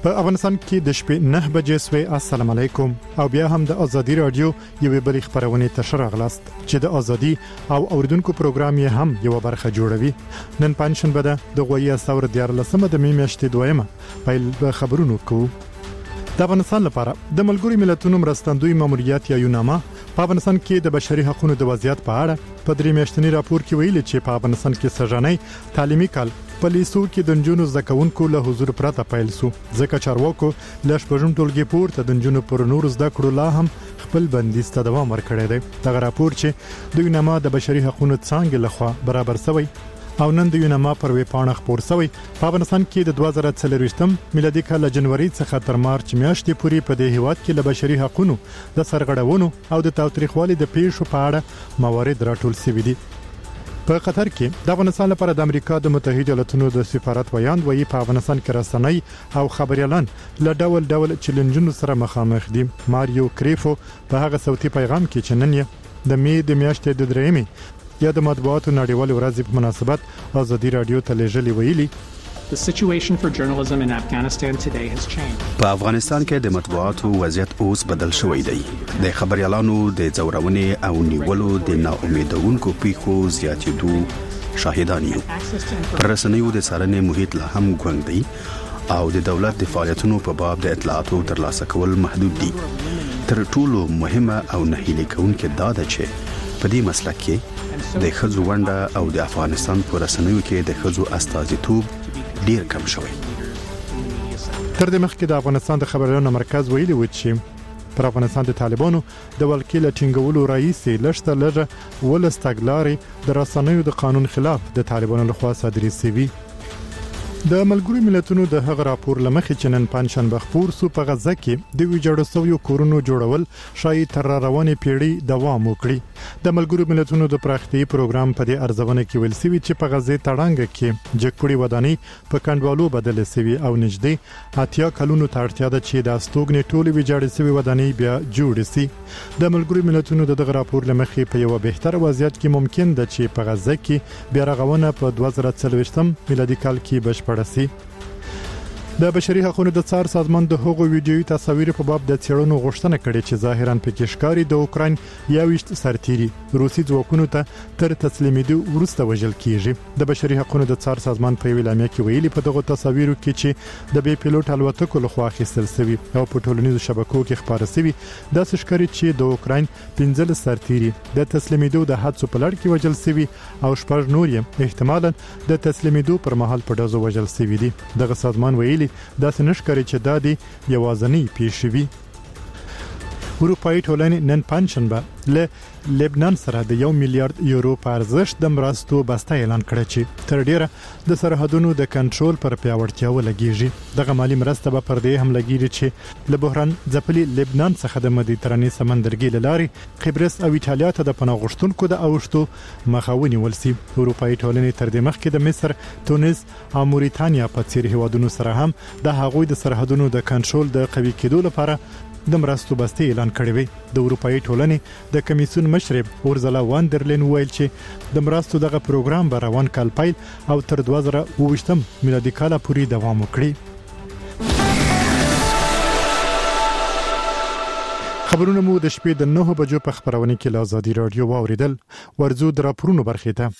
په افغانستان کې د شپې 9 بجې سوي. السلام علیکم. او بیا هم د ازادي رادیو یوې بلې خبرونه ته راغلاست چې د ازادي او اوریدونکو پروګرام یې هم یو برخه جوړوي. نن پنځشنبه ده د غوي ثور 14 د میاشتې دویمه پیل خبرونو کوو. د افغانستان لپاره د ملګرو ملتونو مرستندوی ماموریت یا یوناما په افغانستان کې د بشري حقوقو د وضعیت په اړه په درې میاشتنی راپور کې ویلي چې په افغانستان کې سږنی تعلیمي کال په لیسو کې د نجونو زکونکو له حضور پرته پیل سو. ځکه چارواکو له شپږم ټولګي پورته د نجونو پر نور زده کړو لا هم خپل بندیز ته دوام ورکړی دی. دا راپور چې د یوناما د بشري حقوقو څنګه لخوا برابر شوی او نن د یوناما پر وی پاڼه خبر شوی. په افغانستان کې د 2023 میلادي کال جنوري څخه تر مارچ میاشتې پورې په دې هیواد کې له بشري حقوقو د سرغړونو او د تاوتریخوالي د پیښو په اړه موارد راټول شوي دي. په قطر کې د افغانستان لپاره د امریکا د متحده ایالاتونو د سفارت ویاند وایي په افغانستان کې رسنۍ او خبريالان له ډول چیلنجونو سره مخامخ دي. ماریو کریفو په هغه صوتي پیغام کې چې نن یې د می د میاشتې د درېمې یا د مطبوعاتو نړیوال ورځ په مناسبت ازادي رادیو ته لېږلي ویلي The situation for journalism in Afghanistan today has changed. په افغانستان کې د مطبوعاتو وضعیت اوس بدل شوی دی. د خبريالانو د ځورونې او نیولو د ناامیدونکو پیښو زیاتېدو شاهدان یو. پر رسنیو د څارنې محیط لا هم ګونګ دی او د دولت د فعالیتونو په باب د اطلاعاتو ترلاسه کول محدود دي. تر ټولو مهمه او نهیلي کوونکې دا ده چې په دې مسله کې د خزو ونده او د افغانستان په رسنیو کې د خزو استازیتوب ډیر کم شوی. تر دې مخکې د افغانستان د خبرونو مرکز ویلي و چې پر افغانستان د طالبانو د ولکیل ټینګولو رئیس لښته لږه ولستګلاري د رسنیو د قانون خلاف د طالبانو لخوا صادري سوي. د ملګرو ملتونو د هغه راپور لمخې چې نن پنځشنبه خبر سو په غزه کې د ویجاړسویو کورونو جوړول شاید تر روانې پیړۍ دوام وکړي. د ملګرو ملتونو د پراختیايي پروګرام په دې ارزونه کې ویل سوي چې په غزه تړانګ کې جګپړي ودانۍ په کندوالو بدل سوي او نږدې 80 کلونو ته اړتیا ده چې د استوګنې ټولې ویجاړسوي ودانۍ بیا جوړ شي. د ملګرو ملتونو دغه راپور لمخې په یو بهتر وضعیت کې ممکن ده چې په غزه کې بیا رغونه په 2023 میلادي کال کې بشپړ رسي. د بشري حقوقو د څار سازمان د هغو ویډیوي تصاویر په باب د څېړنو غوښتنه کړې چې ظاهراً پکې ښکاري د اوکراین 21 سرتیري روسي ځواکونو ته تر تسلیمېدو وروسته وژل کیږي. د بشري حقوقو د څار سازمان په ویلامه کې ویلي په دغه تصاویرو کې چې د بي پیلوټ الوتکو لخوا اخیستل شوی او په ټولنیزو شبکو کې خبره شوی د ښکاري چې د اوکراین 15 سرتیري د تسلیمېدو د حادثو په لړ کې وژل شوی او شپږ نور یې احتمالاً د تسلیمېدو پر مهال په دازو وژل شوی دي. دغه سازمان ویلي دا سنشکري چې دا دی یوازنی پیښوي. اروپایي ټولنې نن پنځشنبه له لبنان سره د 1 میلیارډ یورو په ارزښت د مرستو بسته اعلان کړی چې تر ډیره د سرحدونو د کنټرول پر پیاوړتیا ولګیږي. دغه مالی مرسته به پر دې هم لګیږي چې له بحران ځپلي لبنان څخه د مدیترانې سمندرګي لارې قبرس او ایټالیا ته د پناه غوښتونکو د اوښتو مخاوني ولسي. اروپایي ټولنې تر دې مخکې د مصر، تونس او موريتانیا په څیر هیوادونو سره هم د هغوی د سرحدونو د کنټرول د قوي کېدو لپاره د مرستو بسته اعلان کړی وي. د اروپאי ټولنې د کمیسیون مشر اورزلا واندرلین ویل چې د مرستو دغه پروګرام به روان کال پیل او تر 2022 میلادي کال پورې دوام وکړي. خبرونه مو د شپې د 9 بجو په خبرونه کې له ازادي رادیو واوریدل. ورزو د راپورونو برخې ته.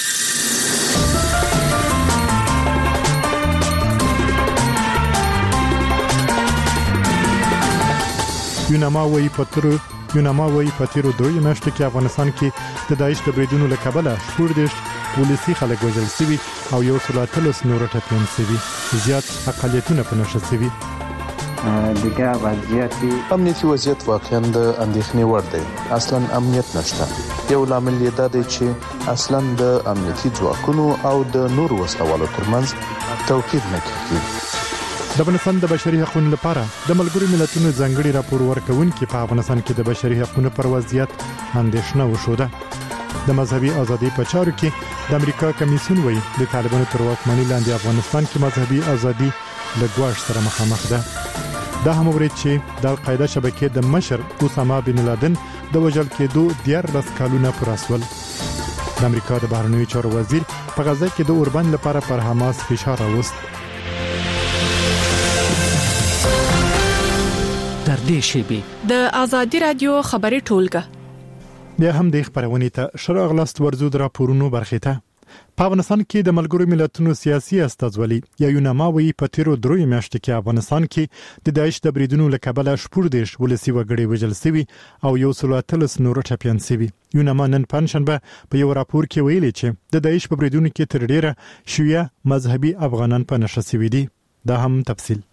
یوناما وایي په تیرو 2 میاشتو کې افغانستان کې د داعش د بریدونو له کبله 14 ولسی خلک وژل شوي او 130 نور ټپیان شوي. زیات اقلیتونه په نشه شوي. دیگه امنیتي وضعیت واقعا د اندېښنې وړ دی. اصلا امنیت نشته. یو لامل یې دا دی چې اصلا د امنیتي ځواکونو او د نور وسلوالو ترمنځ توپیر نه کیږي. د افغانستان د بشري حقوقو لپاره د ملګرو ملتونو ځانګړي راپور ورکونکي په افغانستان کې د بشري حقوقو پر وضعیت اندېښنه وشوده. د مذهبي ازادي په چارو کې د امریکا کمیسیون وایي د طالبانو تر واکمنۍ لاندې افغانستان کې مذهبي ازادي له ګواښ سره مخامخ ده. دا هم ورته چې د القاعده شبکې د مشر اسامه بن لادن د وژل کېدو 14 کالونه پر اسول. د امریکا د بهرنیو چارو وزیر په غزه کې د اوربند لپاره پر حماس فشار راوست. نږدې شي. د آزادي رادیو خبري ټولګه بیا هم د خبرونې ته شراغ لاست ورزو د راپورونو برخه ته. په افغانستان کې د ملګرو ملتونو سیاسي استازولي یا یوناماوي په تیرو دروي میاشتو کې افغانستان کې د داعش د بریدونو لکبله شپږ ولسی وګړي وژل شوي او یو سلواتلس نور ټپيان شوي. یوناما نن پنځشنبه په یو راپور کې ویلي چې د داعش په بریدونو کې تر ډیره شیعه مذهبي افغانان په نشه شوي دي. دا هم تفصیل.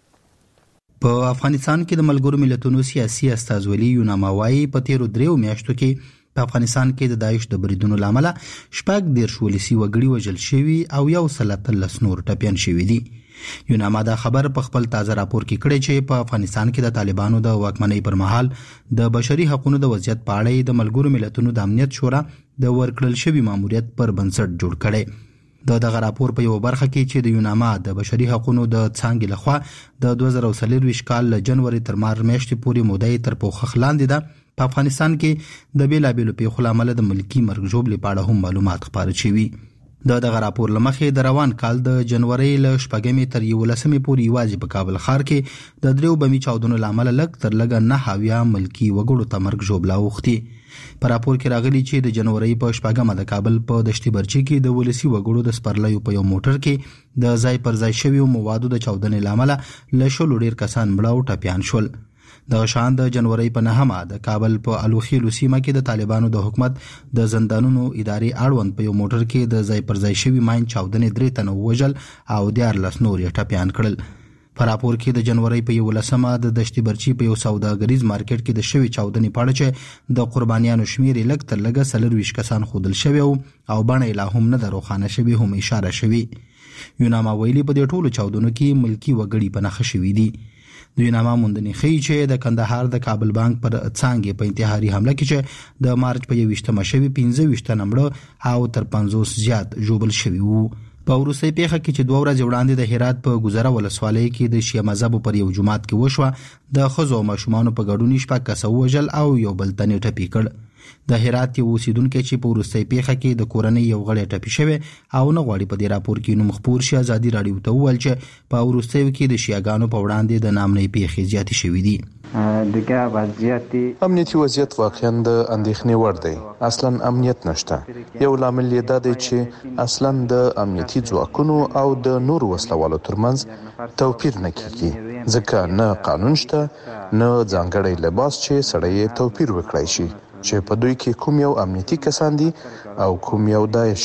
په افغانستان کې د ملګرو ملتونو سیاسي استازولي یوناماوي په تیرو دریو میاشتو کې په افغانستان کې د داعش د بریدونو لامل شپږ ولسی وګړي وژل شوي او یو سلواتلس نور ټپيان شوي دي. یوناما دا خبر په خپل تازه راپور کې کړی چې په افغانستان کې د طالبانو د واکمنۍ پر مهال د بشري حقوقو د وضعیت په اړه د ملګرو ملتونو د امنیت شورا د ورکړل شوی ماموریت پر بنسټ جوړ کړي. دغه راپور په یو برخه کې چې د یوناما د بشري حقوقو د څانګې لخوا د 2023 کال له جنوري تر مارچ میاشتې پورې مودې تر پوښښ لاندې ده په افغانستان کې د بیلابیلو پیښو لامل د ملکی مرګ ژوبل په اړه هم معلومات خبري شوي. دغه راپور لمخې د روان کال د جنوري له 8 تر 11 پورې واجب په کابل ښار کې د دریو بمي چاودنو لامل لږ تر لږه 9 ملکی وګړو ته مرګ ژوبل اوختي. په راپور کې راغلي چې د جنوري په 8 د کابل په دشتي برچي کې د ولسی وګړو د سپرلیو په یو موټر کې د ځای پر ځای شوی موادو د چاودنې لامل له شلو ډیر کسان مړه او ټپيان شول. د شان د جنوري په 9 د کابل په الوخیلو سیمه کې د طالبانو د حکومت د زندانونو ادارې اړوند په یو موټر کې د ځای پر ځای شوی ماین چاودنې 3 تنه وژل او 14 نور ټپيان کړل. په راپور کې د جنوري په 11 د دشتي برچي په یو سوداګریز مارکیټ کې د شوی چاودنې په اړه چې د قربانیانو شمیر لږ تر لږه 23 کسان خودل شوی او بڼه لا هم نه دروخانه شوی هم اشاره شوی. یوناما ویلي په دې ټولو چاودنو کې ملکی وګړي په نخښه شوی دي. د یوناما موندنې ښیي چې د کندهار د کابل بانک پر څانګې په انتحاري حمله کې چې د مارچ په 21 شوی 15 نمبر او تر 50 زیات ژوبل شوی وو. په وروستۍ پیښه کې چې 2 ورځې وړاندې د هرات په ګذره ولسوالۍ کې د شیعه مذهب پر یو جماعت کې وشوه د خزو ماشومان په ګډون شپږ کس وژل او یو بل تن ټپي کړ. د هرات یو اوسیدونکو چې په وروستۍ پیښه کې د کورنۍ یو غړی ټپي شوی او نه غواړي په دې راپور کې نوم خپور شي ازادي رادیو ته وویل چې په وروستۍ کې د شیعاګانو په وړاندې د نامنۍ پیښې زیاتې شوې دي. دغه وضعیت امنیتي وضعیت واقعا د اندېښنې وړ دی. اصلا امنیت نشته. یو لامل یې دا دی چې اصلا د امنیتي ځواکونو او د نور وسلوالو ترمنځ توپیر نه کیږي ځکه نه قانون شته نه ځانګړی لباس چې سړی توپیر وکړي شي چې په دوی کې کوم یو امنیتي کسان دي او کوم یو داعش.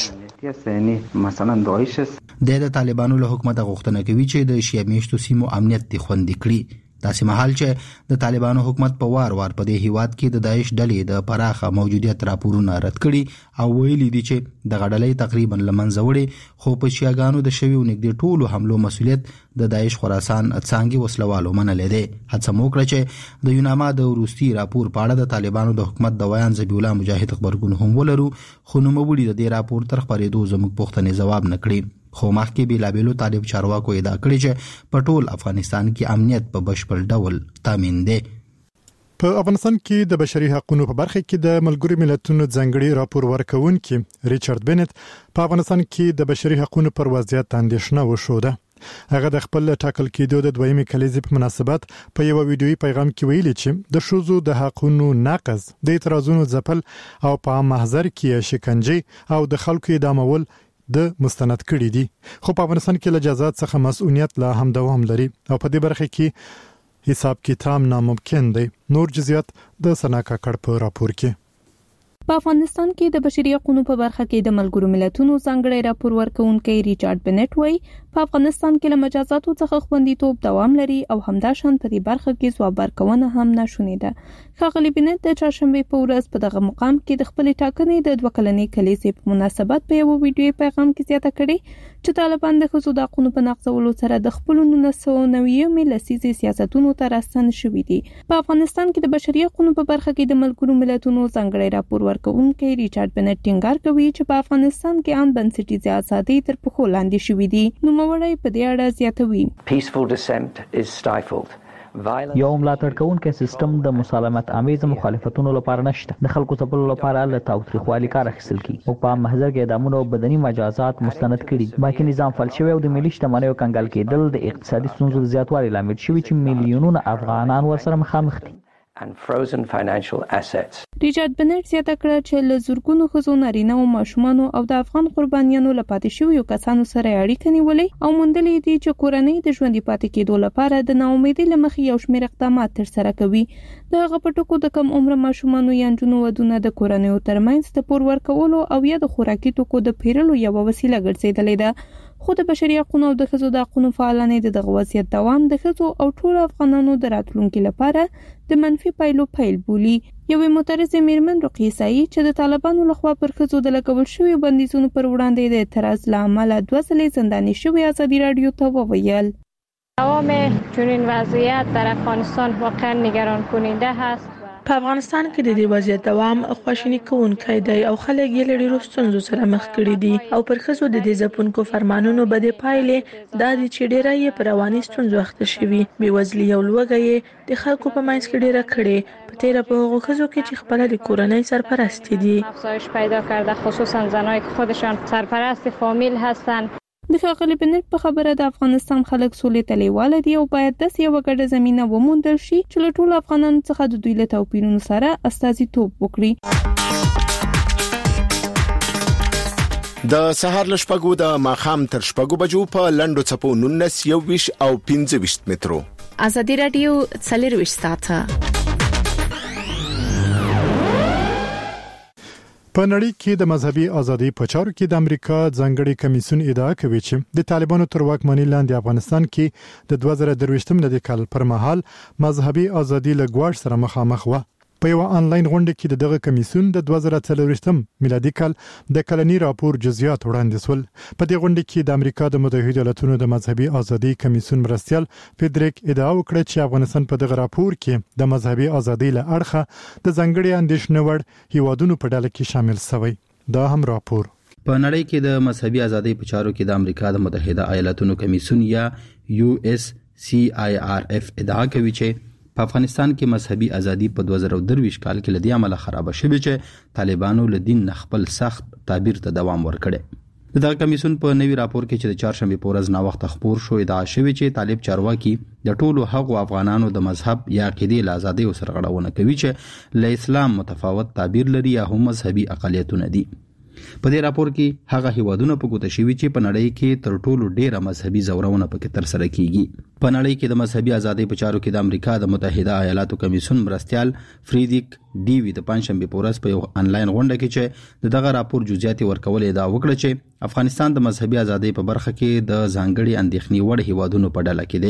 مثلا داعش د طالبانو له حکومت غوښتنه کوي چې د شیعه میشتو سیمو امنیت خوندي کړي. داسې مهال چې د طالبانو حکومت په وار په دې هیواد کې د داعش ډلې د پراخه موجودیت راپورونه رد کړي او ویلي دي چې د غړلې تقریبا لمنځه وړي خو په شیعاګانو د شوی نږدې ټولو حملو مسولیت د داعش خراسان څانګې وسلوالو منلې دي. هڅه وکړه چې د یوناما د وروستي راپور په اړه د طالبانو د حکومت د ویان ذبیح الله مجاهد خبرګون هم ولرو خو نوموړي د دې راپور تر خبرېدو زموږ پوښتنې جواب نه کړي. خو مخکې بیلابیلو طالب چارواکو ادعا کړې چې په ټول افغانستان کې امنیت په بشپړ ډول تامین دی. په افغانستان کې د بشري حقوقو په برخه کې د ملګرو ملتونو ځانګړي راپور ورکونکي ریچارډ بنت په افغانستان کې د بشري حقوقو پر وضعیت اندېښنه وښوده. هغه د خپل ټاکل کېدو د دویمې کلیزې په مناسبت په یو ویډیويي پیغام کې ویلي چې د شوزو د حقوقو نقض د اعتراضونو ځپل او په محضر کې شکنجه او د خلکو اعدامول د مستند کړي دي. خو په افغانستان کې له جزات څخه مسؤلیت لا هم دوام لري او په دې برخه کې حساب کتاب ناممکن دی. نور جزئیات د سناکا کړ په راپور کې. په افغانستان کې د بشري حقوقو په برخه کې د ملګرو ملتونو ځانګړي راپور ورکونکي ریچارډ بنت وایي په افغانستان کې له مجازاتو څخه خوندیتوب دوام لري او همداشان په دې برخه کې ځواب ورکونه هم ناشونې ده. ښاغلي بنت د چهارشنبه په ورځ په دغه مقام کې د خپل ټاکنې د 2 کلنې کلیزې په مناسبت په یو ویډیويي پیغام کې زیاته کړې چې طالبان د ښځو د حقوقو په نقضولو سره د خپل 1990 لسیزې سیاستونو ته راستن شوي دي. په افغانستان کې د بشري حقوقو په برخه کې د ملګرو ملتونو ځانګړي راپور ورکونکي ریچارډ بنت ټینګار کوي چې په افغانستان کې عام بنسټیزه ازادي تر پښو لاندې شوې دي. نو موړی په دې اړه زیاتوي. Peaceful dissent is stifled. یو ملاتړ کوونکی سیستم د مسالمت آمیز مخالفتونو لپاره نشته. د خلکو ځپلو لپاره له تاوتریخوالي کار اخیستل کیږي او په محضر کې اعدامونه او بدني مجازات مستند کړي. بانکي نظام فلج شوی او د ملي شتمنیو کنګال کېدل د اقتصادي ستونزو د زیاتوالي لامل شوی چې میلیونونه افغانان ورسره مخامخ دي. ریچارډ بنټ زیاته کړه چې له زورګونو ښځو، نارینه او ماشومانو او د افغان قربانیانو له پاتې شویو کسانو سره اړیکه نیولې او موندلې دي چې کورنۍ د ژوندي پاتې کېدو لپاره د ناامیدۍ له مخې یو شمېر اقدامات ترسره کوي. د هغه په ټکو د کم عمره ماشومانو یا نجونو ودونه د کورنیو ترمنځ د پور ورکولو او یا د خوراکي توکو د پیرلو یوه وسیله ګرځېدلې ده. خو د بشري حقوقو او د ښځو د حقوقو فعالانې د دغه وضعیت دوام د ښځو او ټولو افغانانو د راتلونکي لپاره د منفي پایلو پیل بولي. یوې معترضې میرمن رقیه سعید چې د طالبانو لخوا پر ښځو د لګول شویو بندیزونو پر وړاندې د اعتراض له امله 2 ځلې زنداني شوې ازادي رادیو ته وویل دوام چنین وضعیت در افغانستان واقعا نگران کننده است. په افغانستان کې د دې وضعیت دوام خواشینی کوونکی دی او خلک یې له ډېرو ستونزو سره مخ کړي دي او پر ښځو د دې ځپونکو فرمانونو بدې پایلې دا دي چې ډېری یې پر رواني ستونزو اخته شوي. بېوزلي او لوږه یې د خلکو په منځ کې ډېره کړې. په تیره په هغو ښځو کې چې خپله د کورنۍ سرپرستې دي افزایش پیدا کرده، خصوصا زنایی که خودشان سرپرست فامیل هستند. د ښاغلي بنټ په خبره د افغانستان خلک سولې ته لیواله دي او باید داسې یوه ګډه زمینه وموندل شي چې له ټولو افغانانو څخه د دوی له توپیرونو سره استازیتوب وکړي. د سهار له شپږو د ماښام تر شپږو بجو په لنډو څپو 19 21 او 25 مترو. ازادي رادیو 24 ساعته په نړۍ کې د مذهبي ازادۍ په چارو کې د امریکا ځانګړي کمیسیون ادعا کوي چې د طالبانو تر واکمنۍ لاندې افغانستان کې د 2023 ملي کال پر مهال مذهبي ازادي له ګواښ سره مخامخ و. په یو آنلاین غونډه کې دغه کمیسیون د 2023 میلادي کال د کلنی راپور جزئیات وړاندې شول. په دې غونډه کې د امریکا د متحده ایالاتونو د مذهبي ازادۍ کمیسیون مرستیال فیدریک ادعا وکړه چې افغانستان په دغه راپور کې د مذهبي ازادۍ له اړخه د ځانګړي اندېښنې وړ هیوادونو په ډله کې شامل شوی. دا هم راپور په نړۍ کې د مذهبي ازادۍ په چارو کې د امریکا د متحده ایالاتونو کمیسیون یا USCIRF ادعا کوي چې په افغانستان کې مذهبي ازادي په 2023 کال کې لدی عمله خراب شوه چې طالبانو له دین خپل سخت تعبیر ته دوام ورکړي. دغه کمیسیون په نوي راپور کې چې د چهارشنبه په ورځ نا وخت خبر شو ادعا شوی چې طالب چارواکي د ټولو هغو افغانانو د مذهب یا عقیدې له ازادۍ سرغړونه کوي چې له اسلام متفاوت تعبیر لري یا هم مذهبي اقلیتونه دي. په دې راپور کې هغه هیوادونه په ګوته شوي چې په نړۍ کې تر ټولو ډیره مذهبي زورونه پکې ترسره کیږي. په نړۍ کې د مذهبي ازادۍ په چارو کې د امریکا د متحده ایالاتو کمیسیون مرستیال فریدریک ډیوی د پنځشنبه په ورځ په یو آنلاین غونډه کې چې دغه راپور جزئیات ورکول ادعا وکړه چې افغانستان د مذهبي ازادۍ په برخه کې د ځانګړي اندېښنې وړ هیوادونو په ډله کې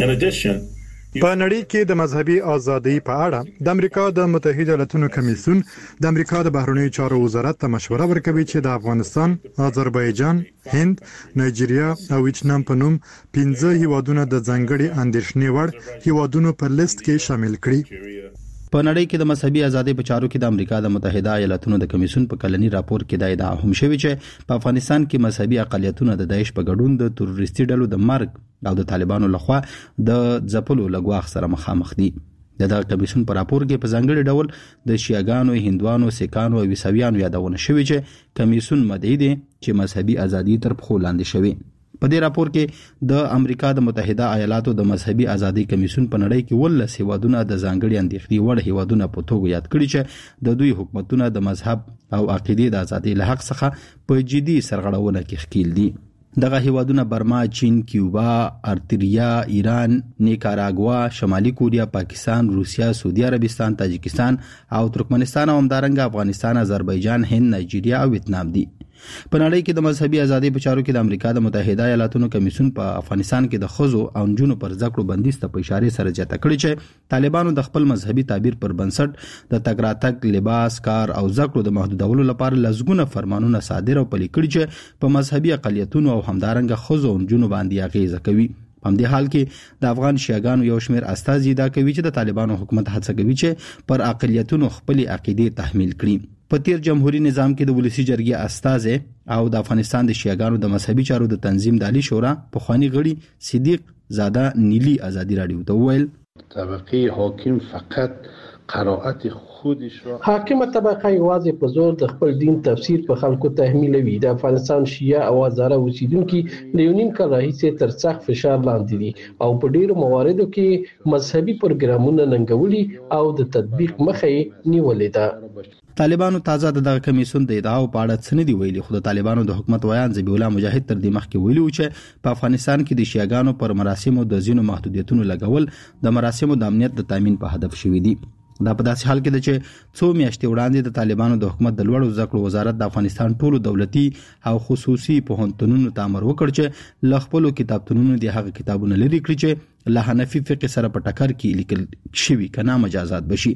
دی. په نړۍ کې د مذهبي ازادۍ په اړه د امریکا د متحده ایالاتونو کمیسیون د امریکا د بهرنیو چارو وزارت ته مشوره ورکوي چې د افغانستان، آذربایجان، هند، نایجیریا او ویتنام په نوم 15 هیوادونه د ځانګړي اندېښنې وړ هیوادونو په لیست کې شامل کړي. په نړۍ کې د مذهبي ازادۍ په چارو کې د امریکا د متحده ایالاتونو د کمیسیون په کلنی راپور کې دا ادعا هم شوی چې په افغانستان کې مذهبي اقلیتونه د داعش په ګډون د تروریستي ډلو د مرګ او د طالبانو لخوا د ځپلو لګواخ سره مخامخ دي. دغه کمیسیون په راپور کې په ځانګړي ډول د شیعاګانو، هندوانو، سیکانو او عیسویانو یادونه شوی چې کمیسیون مدعي دي چې مذهبي ازادي تر پخو لاندې شوی. په دې راپور کې د امریکا د متحده ایالاتو د مذهبي ازادۍ کمیسیون په نړۍ کې 19 هیوادونه د ځانګړي اندېښنې وړ هیوادونه په توګه یاد کړي چې د دوی حکومتونه د مذهب او عقیدې د ازادۍ له حق څخه په جدي سرغړونه کې ښکیل دي. دغه هیوادونه برما، چین، کیوبا، ارتریا، ایران، نیکاراګوا، شمالي کوریا، پاکستان، روسیا، سعودي عربستان، تاجکستان او ترکمنستان او همدارنګه افغانستان، آذربایجان، هند، نایجیریا او ویتنام دي. په نړۍ کې د مذهبي ازادۍ په چارو کې د امریکا د متحده ایالاتونو کمیسیون په افغانستان کې د ښځو او نجونو پر زده کړو بندیز ته په اشاره سره زیاته کړې چې طالبانو د خپل مذهبي تعبیر پر بنسټ د تګ راتګ، لباس، کار او زده کړو د محدودولو لپاره لزګونه فرمانونه صادر او پلي کړي چې په مذهبي اقلیتونو او همدارنګه ښځو او نجونو باندې اغیزه کوي. په همدې حال کې د افغان شیعاګانو یو شمېر استازي دا کوي چې د طالبانو حکومت هڅه کوي چې پر اقلیتونو خپل عقیدې تحمیل کړي. په تیر جمهوریت نظام کې د ولسی جرګې استازي او د افغانستان د شیعاګانو د مذهبي چارو د تنظیم د عالی شورا په خوانی غړي صدیق زاده نیلی ازادي رادیو ته ویل طبقه حاکم فقط قرائت خودش را حاکمه طبقه یوازې په زور د خپل دین تفسیر په خلکو تحمیلوي. د افغانستان شیعه او هزاره اوسیدونکو د یو نیم کال راهیسې تر سخت فشار لاندې دي او په ډیرو مواردو کې مذهبي پروګرامونه ننګولي او د تطبیق مخه نیولې ده. طالبانو تازه دغه کمیسون د ادعاو په اړه څه نه دی ویلي، خو د طالبانو د حکومت ویان ذبیح الله مجاهد تر دې مخکې ویلي و چې په افغانستان کې د شیعاګانو پر مراسمو د ځینو محدودیتونو لګول د مراسمو د امنیت د تامین په هدف شوی دی. دا په داسې حال کې ده چې څو میاشتې وړاندې د طالبانو د حکومت د لوړو زده کړو وزارت د افغانستان ټولو دولتي او خصوصي پوهنتونونو ته امر وکړ چې له خپلو کتابتونونو د هغه کتابونه لرې کړي چې له حنفي فقه سره په ټکر کې لیکل شوي که نه مجازات بشي.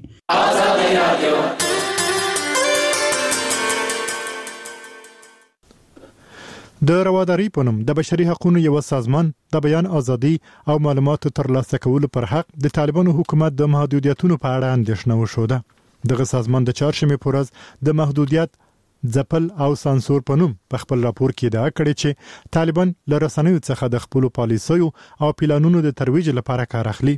د رواداري په نوم د بشري حقوقو یو سازمان د بیان ازادي او معلوماتو ترلاسه کولو پر حق د طالبانو حکومت د محدودیتونو په اړه اندېښنه وښوده. دغه سازمان د چهارشنبې په ورځ د محدودیت ځپل او سانسور په نوم په خپل راپور کې ادعا کړې چې طالبان له رسنیو څخه د خپل پالیسیو او پلانونو د ترویج لپاره کار اخلي.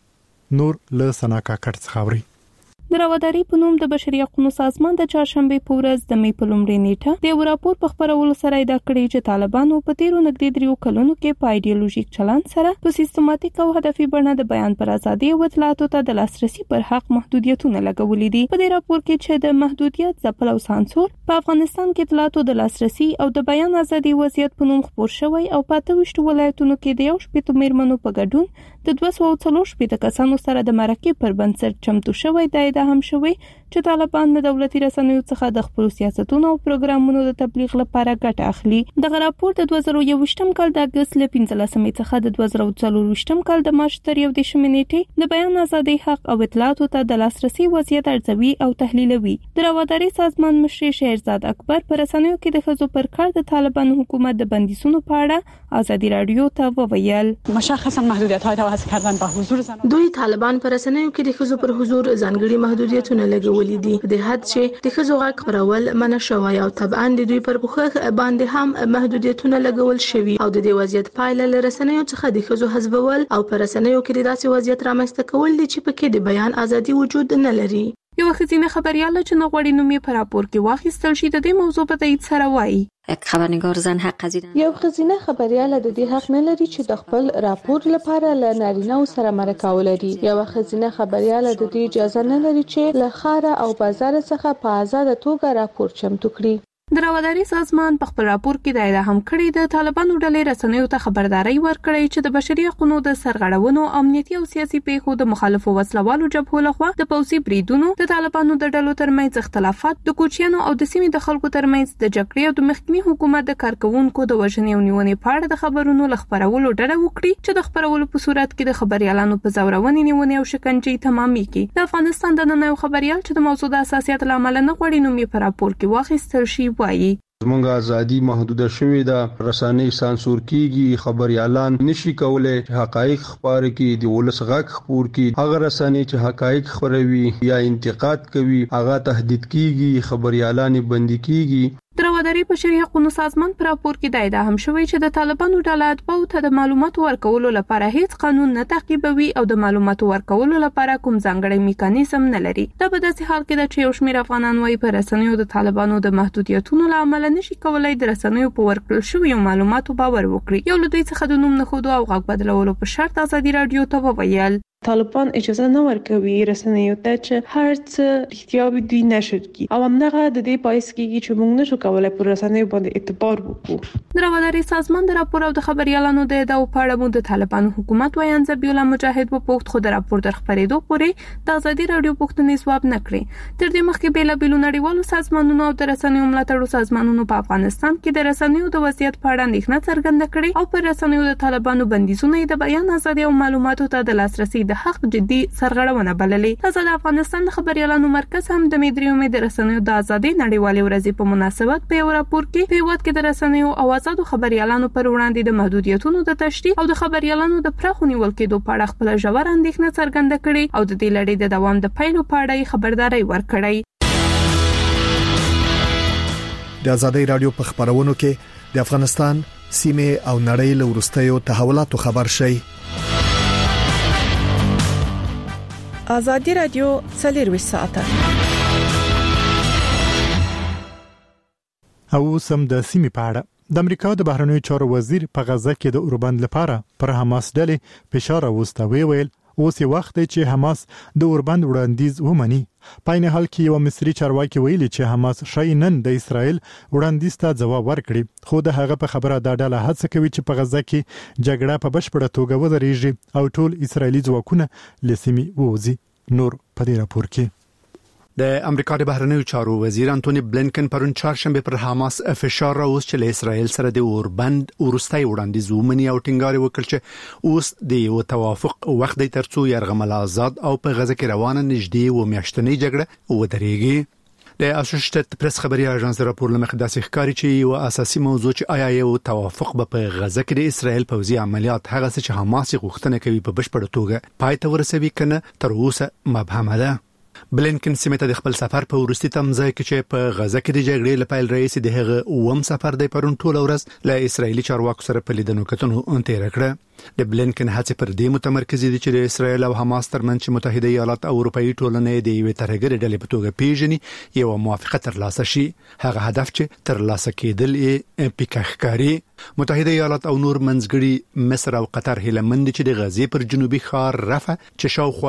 نور له سناکا کټ څخه اوري. د رواداري په نوم د بشري حقوقو سازمان د چهارشنبه په ورځ د می په لومړۍ نیټه د یو راپور په خبرولو سره ادعا کړې چې طالبانو په تیرو نږدې 3 کلونو کې په ایډیالوژیک چلند سره په سیستماتیک او هدفي بڼه د بیان پر ازادي او اطلاعاتو ته د لاسرسي پر حق محدودیتونه لګولې دي. په دې راپور کې چې د محدودیت ځپل او سانسور په افغانستان کې اطلاعاتو د لاسرسي او د بیان ازادي وضعیت په نوم خبر شوی او په 28 ولایتونو کې د 1 میرمنو په ګډون د 240 کسانو سره د مرکه پر بنسټ چمتو شوی د ادعا هم شوی چې طالبان د دولتي رسنیو څخه د خپل سیاستونو او پروګرامونو د تبلیغ لپاره ګټه اخلي. دغه راپور د 2021م کال د اگست ل 15مې څخه د 2024م کال د مارچ تر 11مې نیټې د بیان ازادي حق او اطلاعاتو ته د لاسرسي وضعیت ارزوي او تحلیلوي. د رواداري سازمان مشر شهرزاد اکبر پر رسنیو کې د ښځو پر کار د طالبان حکومت د بندیزونو په اړه ازادي رادیو ته وویل. مشخصا محدودیت‌های توسط کردن به حضور زنان دوی طالبان پر رسنیو کې د ښځو پر حضور ځانګړي محدودیتونه لګولي دي د حد چې د ښځو غږ خبرول منع شوی او طبعا د دوی پر پوښښ باندې هم محدودیتونه لګول شوي او د دې وضعیت پایله له رسنیو څخه د ښځو حذفول او پر رسنیو کې داسې وضعیت رامنځته کول دي چې پکې د بیان ازادي وجود نه لري. یو ښځینه خبرياله چې نغوړی نوم یې په راپور کې واخیستل شي د دې موضوع په تایید سره وایي خبرنگار زن حق ازیدن یو ښځینه خبرياله د دې حق نه لري چې د خپل راپور لپاره له نارینه سره مرکه ولري. یو ښځینه خبرياله د دې اجازه نه لري چې له خاره او بازار څخه په آزاد توګه راپور چمتو کړي. د رواداري سازمان په خپل راپور کې د ادعا هم کړې د طالبانو ډلې رسنیو ته خبرداري ورکړې چې د بشري حقوقو د سرغړونو امنیتي او سیاسي پیښو د مخالفو وسلوالو جبهو لخوا د پوځي بریدونو د طالبانو د ډلو ترمنځ اختلافات د کوچیانو او د سیمې د خلکو ترمنځ د جګړې او د مخکنی حکومت د کارکونکو د وژنې او نیونې په اړه د خبرونو لخبرولو ډډه وکړي چې د خبرولو په صورت کې د خبريالانو په زورونې نیونې او شکنجې تمامېږي. د افغانستان د نننیو خبريال چې د موضوع د حساسیت لامل نه غوړي نوم یې په راپور کې واخیستل شي وایي زمونږ ازادي محدوده شوې ده، رسنۍ سانسور کیږي، خبريالان نشي کولای حقایق خبرې کړي، د ولس غږ خبر کړي. هغه رسنۍ چې حقایق خبروي یا انتقاد کوي هغه تهدید کیږي، خبريالان بندي کیږي. د رواداري بشري حقوقو سازمان پر راپور کې د ادعا هم شوی چې د طالبانو ډله اتباعو ته د معلوماتو ورکولو لپاره هیڅ قانون نه تعقیبوي او د معلوماتو ورکولو لپاره کوم ځانګړی میکانیزم نه لري. دا په داسې حال کې ده چې یو شمېر افغانان وايي په رسنیو د طالبانو د محدودیتونو له امله نشي کولای د رسنیو په ورکړل شویو معلوماتو باور وکړي. یو له دوی څخه د نوم نښودو او غږ بدلولو په شرط ازادي رادیو ته وویل طالبان اجازه نه ورکوي رسنیو ته چې هر څه احتیاط دوی نشد کی او همدغه د دې پایس کېږي چې موږ نشو کولای پر رسنیو باندې اعتبار وکړو. د رواداري سازمان د راپور او د خبريالانو د ادعاو په اړه د طالبانو حکومت ویان ذبیح الله مجاهد په پوښت خو د راپور در خبرېدو پورې د ازادي رادیو پوښتنې ځواب نه کړې. تر دې مخکې بیلابیلو نړیوالو سازمانونو او د رسنیو ملاتړو سازمانونو په افغانستان کې د رسنیو د وضعیت په اړه اندېښنه څرګنده کړې او پر رسنیو د طالبانو بندیزونه د بیان ازادي او معلوماتو ته د لاسرسي د حق جدي سرغړونه بللې. تازه د افغانستان د خبريالانو مرکز هم د میدریومې د رسنیو د ازادي نړیوالې ورځې په مناسبت په یو راپور کې په هیواد کې د رسنیو او آزادو خبريالانو پر وړاندې د محدودیتونو د تشریح او د خبريالانو د پراخو نیول کېدو په اړه خپل ژور اندېښنه څرګنده کړې او د دې لړۍ د دوام د پیلو په اړه خبرداري ورکړې. د ازادي رادیو په خبرونو کې د افغانستان سیمه او نړۍ له ورستیو تحولاتو خبر شي. ازادي رادیو څلور ساعته او سم د سیمې په اړه د امریکا د بهرنیو چارو وزیر په غزه کې د اوربند لپاره پر حماس ډلې فشار راوستوي ویل اوس یې وخت دی چې حماس د اوربند وړاندیز ومني. په عین حال کې یو مصري چارواکي ویلي چې حماس شای نن د اسرائیل وړاندیز ته ځواب ورکړي، خو د هغه په خبره دا ډله هڅه کوي چې په غزه کې جګړه په بشپړه توګه ودرېږي او ټول اسرائیلي ځواکونه له سیمې ووځي. نور په دې راپور کې د امریکا د بهرنیو چارو وزیر انټونی بلینکن پرون چهارشنبه پر حماس فشار راوست چې له اسرائیل سره د اوربند ورستۍ وړاندیز ومني او ټینګار وکړ چې اوس د یو توافق وخت دی ترڅو یرغمل آزاد او په غزه کې روانه نږدې و میاشتنۍ جګړه ودرېږي. د اسوسییټډ پریس خبري اژانس راپور لمخې داسې ښکاري چې یو اساسي موضوع چې آیا یو توافق به په غزه کې د اسرائیل پوځي عملیات هغه څه چې حماس غوښتنه کوي په بشپړه توګه پای ته ورسوي کنه تر اوسه مبهمه ده. بلینکن سیمه ته د خپل سفر په ورستي تمځای کې چې په غزه کې د جګړې لپاره رئیس د هغه اوم سفر دی پرون ټول ورځ له اسرایلی چارواکو سره په لیدنو کتنو تیر کړ. د بلینکن هڅې پر دې متمرکز دي چې د اسرایل او حماس ترمنځ متحده ایالات او اروپאי ټولنې د یوې ترهګرې ډلې په توګه پیژني یو موافقه ترلاسه شي. هغه هدف چې ترلاسه کېدل یې پیکاخکاری. متحده ایالات او نور منځګړي مصر او قطر هیلمند چې د غزې پر جنوبي ښار رفح چې شاوخوا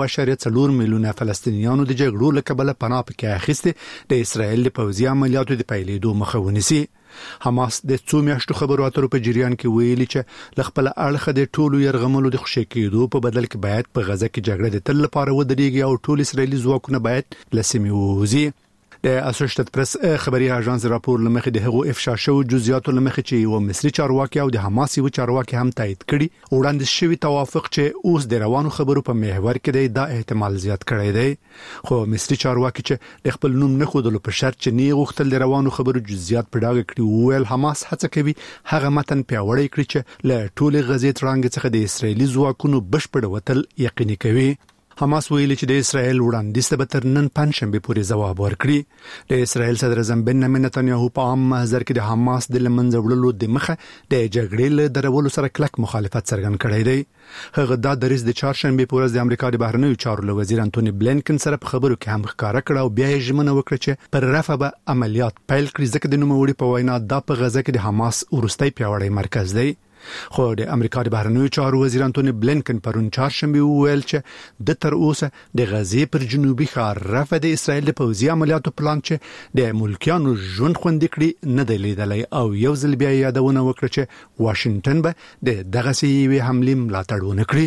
1.4 میلیونه فلسطینیانو د جګړو له کبله پناه پکې اخیسته د اسرایل د پوځي عملیاتو د پیلېدو مخه ونیسي. حماس د څو میاشتو خبرو اترو په جریان کې ویلي چې لخپل اړخ د ټولو يرغملو د خوشی کېدو په بدل کې باید په غزه کې جګړه د تل لپاره ودرېږي او ټول اسرایلی ځواکونه باید لسمي ووزي. د اسوسییټډ پریس خبري اژانس راپور لمخې د هغو افشا شو جزئیات لمخې چې یو مصري چارواکي او د حماس یو چارواکي هم تایید کړي وړاندې شوی توافق چې اوس د روانو خبرو په محور کې دی دا احتمال زیات کړی دی. خو مصري چارواکي چې د خپل نوم نه خودلو په شرط چې نه غوښتل د روانو خبرو جزئیات په ډاګه کړي ویل حماس هڅه کوي هغه متن پیاوړی کړي چې له ټولې غزې ترانګ څخه د اسرایلی ځواکونو بشپړ وتل یقیني کوي. حماس ویلي چې د اسرائیل وړاندیز ته به تر نن پنځشنبه پورې ځواب ورکړي. د اسرائیل صدر اعظم بنیامین نتنیاهو په عام محضر کې د حماس د لمنځه وړلو د مخه د جګړې له درولو سره کلک مخالفت څرګند کړی دی. هغه دا دریځ د چهارشنبه په ورځ د امریکا د بهرنیو چارو وزیر انټونی بلینکن سره په خبرو کې هم ښکارا کړ او بیا یې ژمنه وکړه چې پر رفح به عملیات پیل کړي ځکه د نوموړي په وینا دا په غزه کې د حماس ورستۍ پیاوړی مرکز دی. خو د امریکا د بهرنیو چارو وزیر انټونی بلینکن پرون چهارشنبه ویل چې د تر اوسه د غزې پر جنوبي ښار رفح د اسرائیل د پوځي عملیاتو پلان چې د ملکیانو ژوند خوندي کړي نه دی لیدلی او یو ځل بیا یادونه وکړه چې واشنگټن به د دغسې یوې حملې ملاتړ ونه کړي.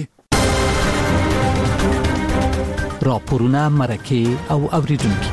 راپورونه مرکه او اوریدونکو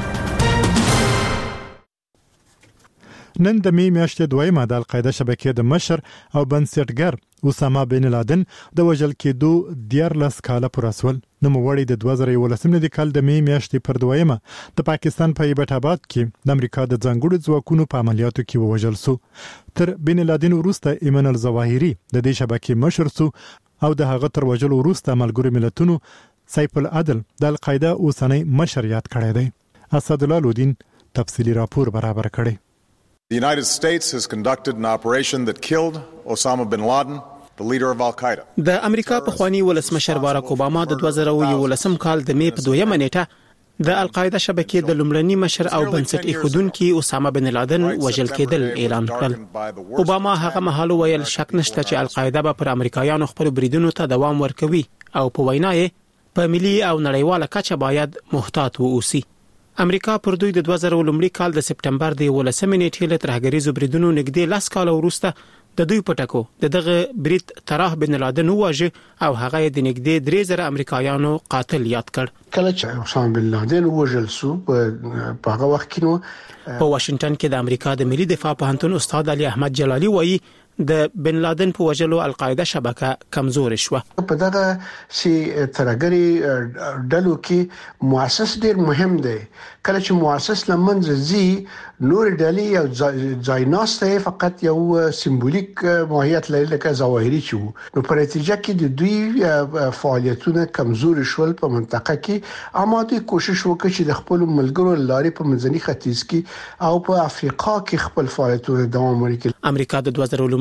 نن د می میاشتې دویمه د القاعده شبکې د مشر او بنسټګر اسامه بن لادن د وژل کېدو 14 کاله پر اسول نو موړی د 2011 کال د می میاشتې پر دویمه د پاکستان په ایبټ آباد کې د امریکا د ځانګړو ځواکونو په عملیاتو کې وژل شو. تر بن لادن وروسته ایمن الظواهری د دې شبکې مشر شو او د هغه تر وژلو وروسته ملګرو ملتونو سیف العدل د القاعده اوسنۍ مشر یاد کړی دی. اسد الله لودین تفصیلی راپور برابر کړی. The United States has conducted an operation that killed Osama bin Laden, the leader of Al-Qaeda. د امریکا په خواني ولسمشر باراک اوباما د 2011 کال د می په 2 نیټه د القاعده شبکې د لومړني مشر او بنسټ ایښودونکي اسامه بن لادن وژل کېدل اعلان کړل. اوباما هغه مهال ویل شک نشته چې القاعده به پر امریکایانو خپل بریدونو ته دوام ورکوي او په وینا یې په ملي او نړیواله کچه باید محتاط ووسی. امریکا پر دوی د 2000 کال د سپټمبر د 18 نیټې له ترهګریزو بریدونو نږدې 10 کال وروسته د دوی پټکو دغه برید طرح بن لادن وواژه او هغه د نږدې 3000 امریکایانو قاتل یاد کړ. کله چې اسامه بن لادن وژل شو په هغه وخت کې نو په واشنگټن کې د امریکا د ملي دفاع پوهنتون استاد علي احمد جلالي وایي د بن لادن په وژلو القاعده شبکه کمزور شوه. په دغه سي ترګري ډلو کې مؤسس ډیر مهم دی. کله چې مؤسس لمنځ زی نور ډلې او ځایناسته فقط یو سمبولیک ماهیت لري لکه ظواهري شو. نو په نتیجه کې د دوی فعالیتونه کمزور شول په منطقه کې. اما دوی کوشش وکړي چې د خپل ملګرو لارې په منځني ختیځ کې او په افریقا کې خپل فعالیتونه دوام ورکړي. امریکا د 2000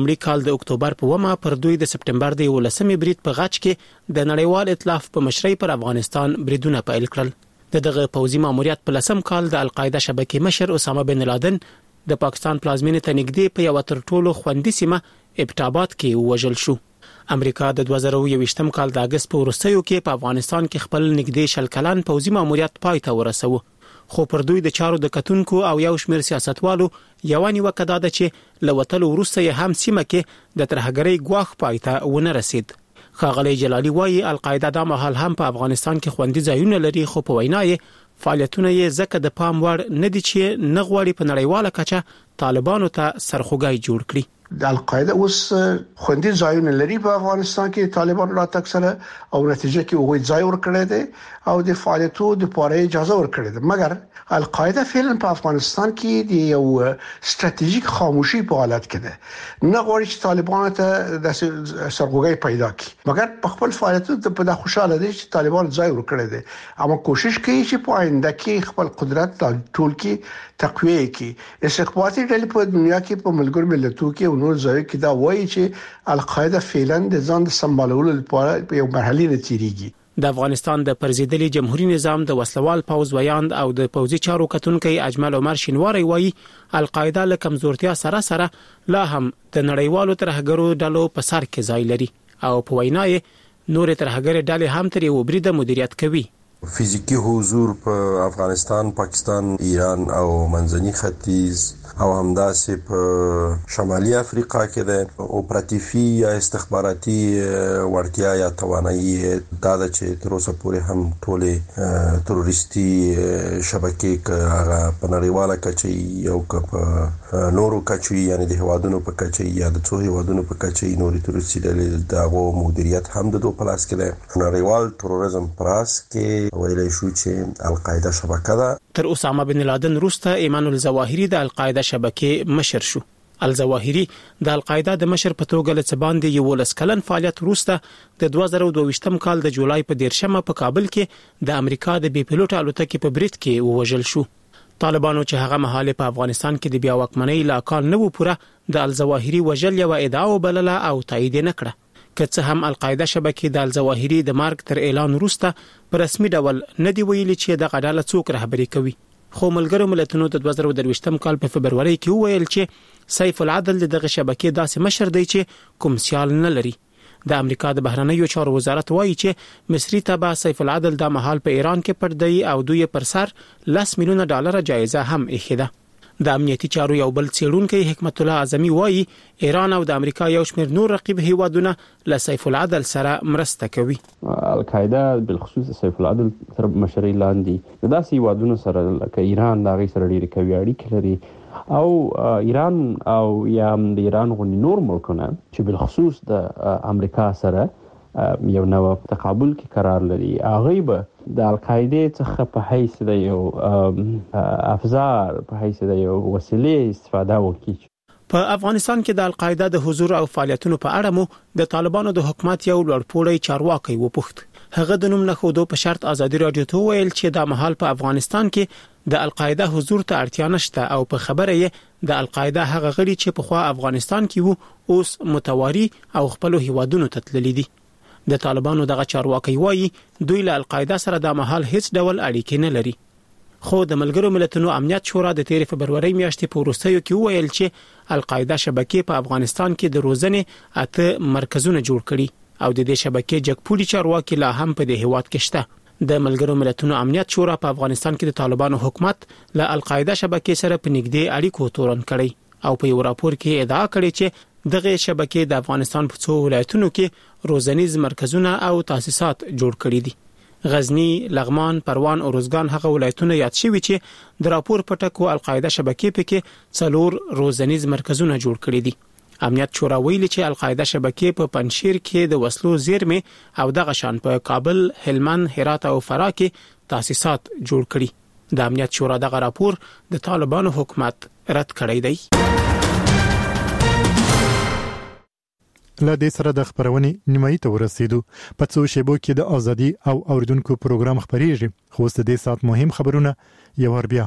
لومړي کال د اکتوبر په 1 پر دوی د سپټمبر د 11 برید په غچ کې د نړیوال ائتلاف په مشرۍ پر افغانستان بریدونه پیل کړل دغه پوځي ماموریت په 10 کال د القاعده شبکې مشر اسامه بن لادن د پاکستان پلازمینې ته نږدې په یو تر ټولو خوندي سیمه ابټاباد کې وژل شو امریکا د 2021 کال د اگست په وروستیو کې په افغانستان کې خپل نږدې شل کلن پوځي ماموریت پای ته ورسوه خو پر دوی د چارو د کتونکو او یو شمېر سیاستوالو یوانی وکړه د چې لوتلو وروسته هم سیمه کې د ترهګرۍ ګواښ پای ته ونه رسید خاغلی جلالی وایي القاعده د مهال هم په افغانستان کې خوندي ځایونه لري خو په وینا یې فعالیتونه یې ځکه د پام وړ نه دي چې نغوړي په نړیواله کچه طالبانو ته سرخوږی جوړ کړي د القاعده اوس خوندي ځایونه لري په افغانستان کې طالبان راتګ سره او نتیجه کې وګړي ځای ورکړي دي او د فعالیتو د پاره اجازه ورکړي ده مګر القاعده فعلا په افغانستان کې د یو ستراتیژیک خاموشي په حالت کې ده نه غواړي چې طالبان ته د سرغوګي پیدا کړي مګر په خپل فعالیتو ته په خوشاله دي چې طالبان ځای ورکړي دي اما کوشش کوي چې په آینده کې خپل قدرت ټول کې تقویه کړي استخباراتي ډلې په دنیا کې په ملګرو ملتونو کې نور ځای کې دا وایي چې القاعده فعلا د ځان د سمبالولو لپاره په یو مرحله نه تیریږي د افغانستان د پرزیدلي جمهوریت نظام د وسلوال پوز ویاند او د پوزي چارو کتونکو اجمل عمر شینواری وایي القاعده له کمزورتیا سره لا هم د نړیوالو ترهګرو ډلو په سر کې ځای لري او په وینا یې نور ترهګر ډلې هم تر یو برید مدیریت کوي فزیکی حضور په افغانستان، پاکستان، ایران او منځني ختیځ او همداسې په شمالي افریقا کې د اپراتیفي یا استخباراتي وړتیا یا توانایي دا د چې تر اوسه پورې هم ټولې تروریستي شبکې هغه په نړیواله کچه یو په نورو کچو یعنی د هوادونو په کچه یا د څو هوادونو په کچه نوري تروریستي ډلې دغه مدیریت هم د دوه پلاس کې د نړیوال تروریزم پراس کې ویلای شو چې القاعده شبکه ده تر اسامه بن لادن وروسته ایمان الظواهری د القاعده شبکې مشر شو الظواهری د القاعده د مشر په توګه له څباندې یو لسکلن فعالیت وروسته د 2022 کال د جولای په 13 په کابل کې د امریکا د بي پيلوټ الوتکې په برید کې ووژل شو طالبانو چې هغه مهاله په افغانستان کې د بیا واکمنۍ لا کال نه و پوره د الظواهری وژل یو ادعا وبلله او تایید نه کړه که څه هم القاعده شبکې د الظواهری د مارګ تر اعلان وروسته په رسمي ډول نه دی ویلي چې د غډاله څوک رهبری کوي خو ملګرو ملتونو د 2023 کال په فبرवरी کې ویل چې سیف العدل دغه شبکې داسې مشر دی چې کوم سیال نه لري د امریکا د بهرنیو چارو وزارت وایي چې مصری تبع سیف العدل د محل په ایران کې پردی او دوی پر سر $10 میلیون جایزه هم اخیده د امنیتي چارو یو بل څېړونکی حکمت الله اعظمي وایي ایران او د امریکا یو شمېر نور رقیب هیوادونه له سیف العدل سره مرسته کوي القاعده بالخصوص سیف العدل تر مشرۍ لاندې داسې هیوادونو سره لکه ایران دا غي سره ډېری کوي اړیکې لري او ایران او یا د ایران غونډې نور ملکونه چې بالخصوص د امریکا سره یو نو تقابل کې قرار لري هغه به د القاعده څخه په حیث د یو افزار په حیث د یو وسیلې استفاده وکړي په افغانستان کې د القاعده د حضور او فعالیتونو په اړه مو د طالبانو د حکومت یو لوړپوړی چارواکي وپوښت هغه د نوم نه خودو په شرط ازادي رادیو ته ویل چې د محل په افغانستان کې د القاعده حضور ته اړتیا نشته او په خبره یې د القاعده هغه غړي چې په خوا افغانستان کې وو اوس متواري او خپل هیوادونو ته تللي دي د طالبانو دغه چارواکي وایي دوی له القاعده سره د محل هیڅ ډول اړیکې نه لري خو د ملګرو ملتونو امنیت شورا د 13 فبرवरी میاشتې په وروستیو کې ویل چې القاعده شبکې په افغانستان کې د روزنې اته مرکزونه جوړ کړي او د دې شبکې جګپولي چارواکي لا هم په دې هیواد کې شته د ملګرو ملتونو امنیت شورا په افغانستان کې د طالبانو حکومت له القاعده شبکې سره په نږدې اړیکو تورن کړي او په یو راپور کې ادعا کړې چې دغه شبکې د افغانستان په څو ولایتونو کې روزنیز مرکزونه او تاسیسات جوړ کړي دي غزنی، لغمان، پروان او روزګان هغه ولایتونه یاد شوي چې د راپور پټکو القاعده شبکې پکې 4 روزنیز مرکزونه جوړ کړي دي امنیت شورا ویلي چې القاعده شبکې په پنشیر کې د وسلو زیرمې او دغه شان په کابل، هلمند، هرات او فراه کې تاسیسات جوړ کړي د امنیت شورا دغه راپور د طالبانو حکومت رد کړی دی له دې سره د خبرونې نیمایي ته ورسېدو په څو شیبو کې د ازادي او اوریدونکو پروګرام خبريږي خو د دې سات مهم خبرونه یو ور بیا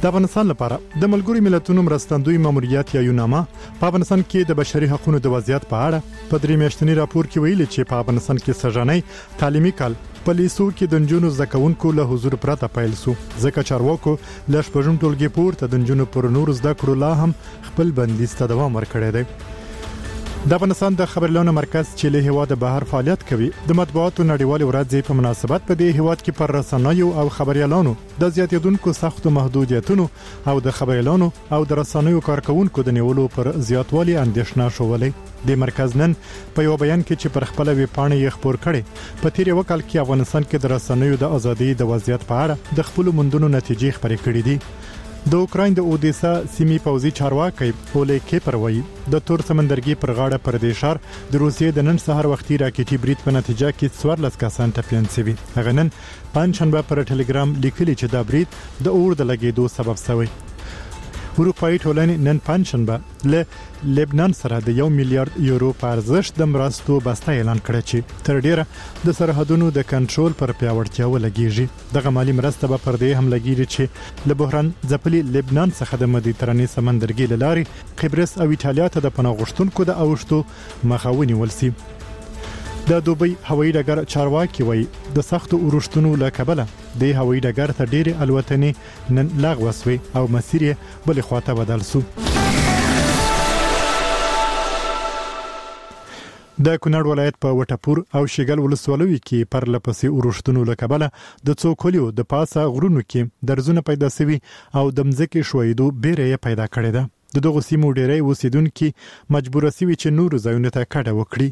د افغانستان لپاره د ملګرو ملتونو مرستندوی ماموریت یا یوناما په افغانستان کې د بشري حقوقو د وضعیت په اړه په 3 میاشتني راپور کې ویلي چې په افغانستان کې سږنی تعلیمي کال په لیسو کې د نجونو زکونکو له حضور پرته پیل سو ځکه چارواکو له شپږم ټولګي پورته د نجونو پر نور زده کړو لا هم خپل بندیز ته دوام ورکړی دی. د افغانستان د خبرلونه مرکز چې له هوا د بهر فعالیت کوي د مطبوعاتو نړیوال ورځ په مناسبت په دې هیواد کې پر رسنیو او خبريالانو د زیاتیدونکو سختو محدودیتونو او د خبريالانو او د رسنیو کارکونکو د نیولو پر زیاتوالي اندېښنه شولې. د مرکز نن په یو بیان کې چې پر خپل ویبپاڼه یې خبر کړي په تیر وکال کې افغانستان کې د رسنیو د ازادي د وضعیت په اړه د خپل مندونو نتیجې خبرې کړې دي. د اوکراین د اودیسا سیمې پوځي چارواکي اولې پروي د تور سمندرګي پر غاړه پر دې شهر د روسیې د نن سهار وختي راکټي برید په نتیجه کې 14 کسان ټپيان شوي. هغه نن پنځشنبه پر ټلګرام لیکلي چې دا برید د اور د لګېدو سبب شوی. اروپאי ټولنې نن پنځشنبه له لبنان سره د 1 میلیارډ یورو په ارزښت د مرستو بسته اعلان کړی چې تر ډیره د سرحدونو د کنټرول پر پیاوړتیا ولګیږي. دغه مالی مرسته به پر دې هم لګیږي چې له بحران ځپلي لبنان څخه د مدیترانې سمندرګي لارې قبرس او ایټالیا ته د پناه غوښتونکو د اوښتو مخه ونیول شي. د دوبۍ هوایي ډګر چارواکي وایي د سختو اورښتونو له کبله د هوایي ډګر ته ډېرې الوتنې نن لغوه شوې او مسیر یې بلې خواته بدل شو. د کونړ ولایت په وټپور او شیګل ولسوالۍ کې پر لپسې اورښتونو له کبله د څوکلیو د پاسه غرونو کې درزونه پیدا شوي او د مځکې شویدو بیره پیدا کړې ده. د دغه سیمو ډېری اوسیدونکو مجبور شوي چې نور ځایونو ته کډه وکړي.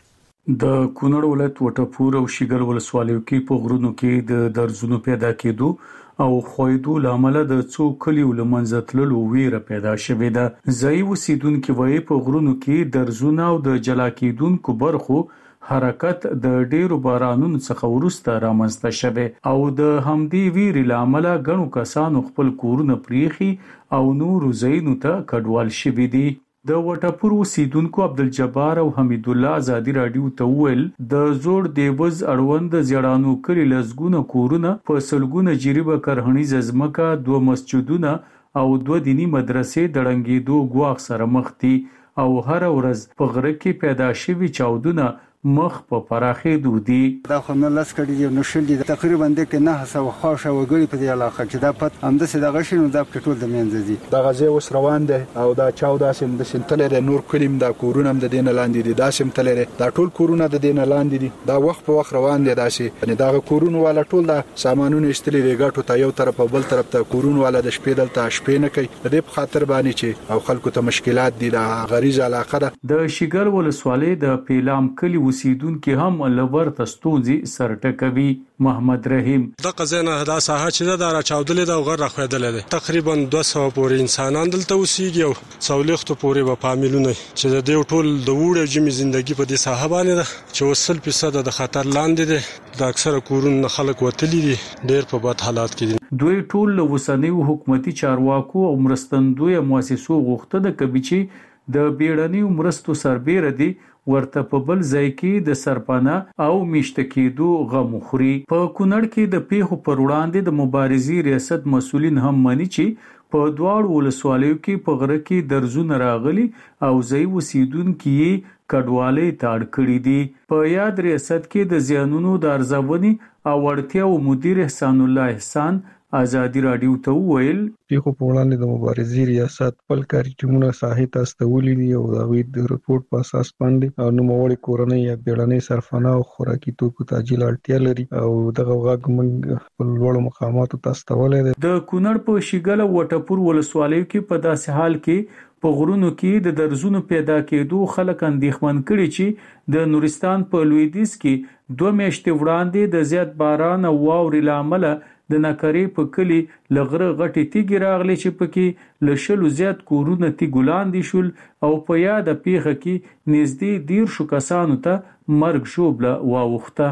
د کونړ ولایت وټپور او شیګل ولسوالیو کې په غرونو کې د درزونو پیدا کېدو او خویدو لامل د څو کلیو لمنځه تللو ویره پیدا شوې ده. ځای اوسیدونکو وایي په غرونو کې درزونه او د جلا کېدونکو برخو حرکت د ډیرو بارانونو څخه وروسته رامنځته شوه او د همدې ویرې لامل غنو کسانو خپل کورونه پریخي او نور زینو ته کډوال شوي دي. د وټپور اوسیدونکو عبدالجبار او حمید الله ازادي رادیو ته ویل د زوړ دیوز اړوند زیړانو کلی لزګونه کورونه په سلګونه جریبه کرهنیز ځمکه 2 مسجدونه او 2 دینی مدرسې د ړنګېدو ګواښ سره مخ دي او هر ورځ په غره کې پیدا شوي چاودونه مخ په پراخېدو دي. دا خو نه لاس کړي یو نشل دي تقریبا د کې نه هڅه وخاشه وګړي په دې علاقه کې دا پد همدسه د غشینو د پټول د منځ دي. دا غزه اوس روان دي او دا چاو داسې د سنتلره نور کلیم دا کورونه د دین لاندې دي داسې تلره دا ټول کورونه د دین لاندې دي دا وخت په وخت روان دي داسې یعنی دا کورونه والا ټول دا سامانونه استلې ریګاټو ته یو طرف او بل طرف ته کورونه والا د شپې دلته شپې نه کوي د دې په خاطر باندې چې او خلکو ته مشکلات دي دا غریزه علاقه ده. د شیګل ولسوالۍ د پیلام کلی اوسیدونکو هم لور تستوزي سرټکوي. محمد رحیم د قزنه دا ساحه چې دا راچاودلې دا غر راخویدلې ده تقریبا 200 پورې انسانان دلته اوسېږي او سولېختو پورې په فامیلونه چې د دې ټول د وړو جمی ژوندۍ په دې ساحه باندې ده چې 80% د خطر لاندې ده. د اکثره کورونو خلک وتلي دي ډېر په بد حالات کې دي. دوی ټول له وسنیو حکومتي چارواکو او مرستندوی مؤسسو غوښتنه کوي چې د بیړنیو مرستو سربېره دي ورته په بل ځای کې د سرپناه او میشته کېدو غم خوري. په کونړ کې د پیښو پر وړاندې د مبارزې ریاست مسؤلین هم مانی چې په دواړو ولسوالیو کې په غره کې درزونه راغلي او ځای اوسیدونکو یې کډوالۍ ته اړ کړي دي. په یاد ریاست کې د زیانونو د ارزونې او اړتیاو مدیر احسان الله احسان ازادي رادیو ته ویل پیښو په وړاندې د مبارزې ریاست خپل کاري ټیمونه ساحې ته استولي دي او د رپورت په اساس باندې او نوموړي کورنۍ یا بیړنۍ سرپناه او خوراکي توکو تعجیل اړتیا لري او دغه غږ موږ په لوړو مقاماتو ته استولې ده. د کونړ په شیګل او وټپور ولسوالیو کې په داسې حال کې په غرونو کې د درزونو پیدا کېدو خلک اندېښمن کړي چې د نورستان په لویدیځ کې 2 میاشتې وړاندې د زیات باران او واورې لامل د نکرې په کلی لغره غټي تیګي راغلي چې پکې لشلو زیات کورونه تیګ لاندې شول او په یاد پیښه کې نږدې 10 کسانو ته مرګ شوبله واوخته.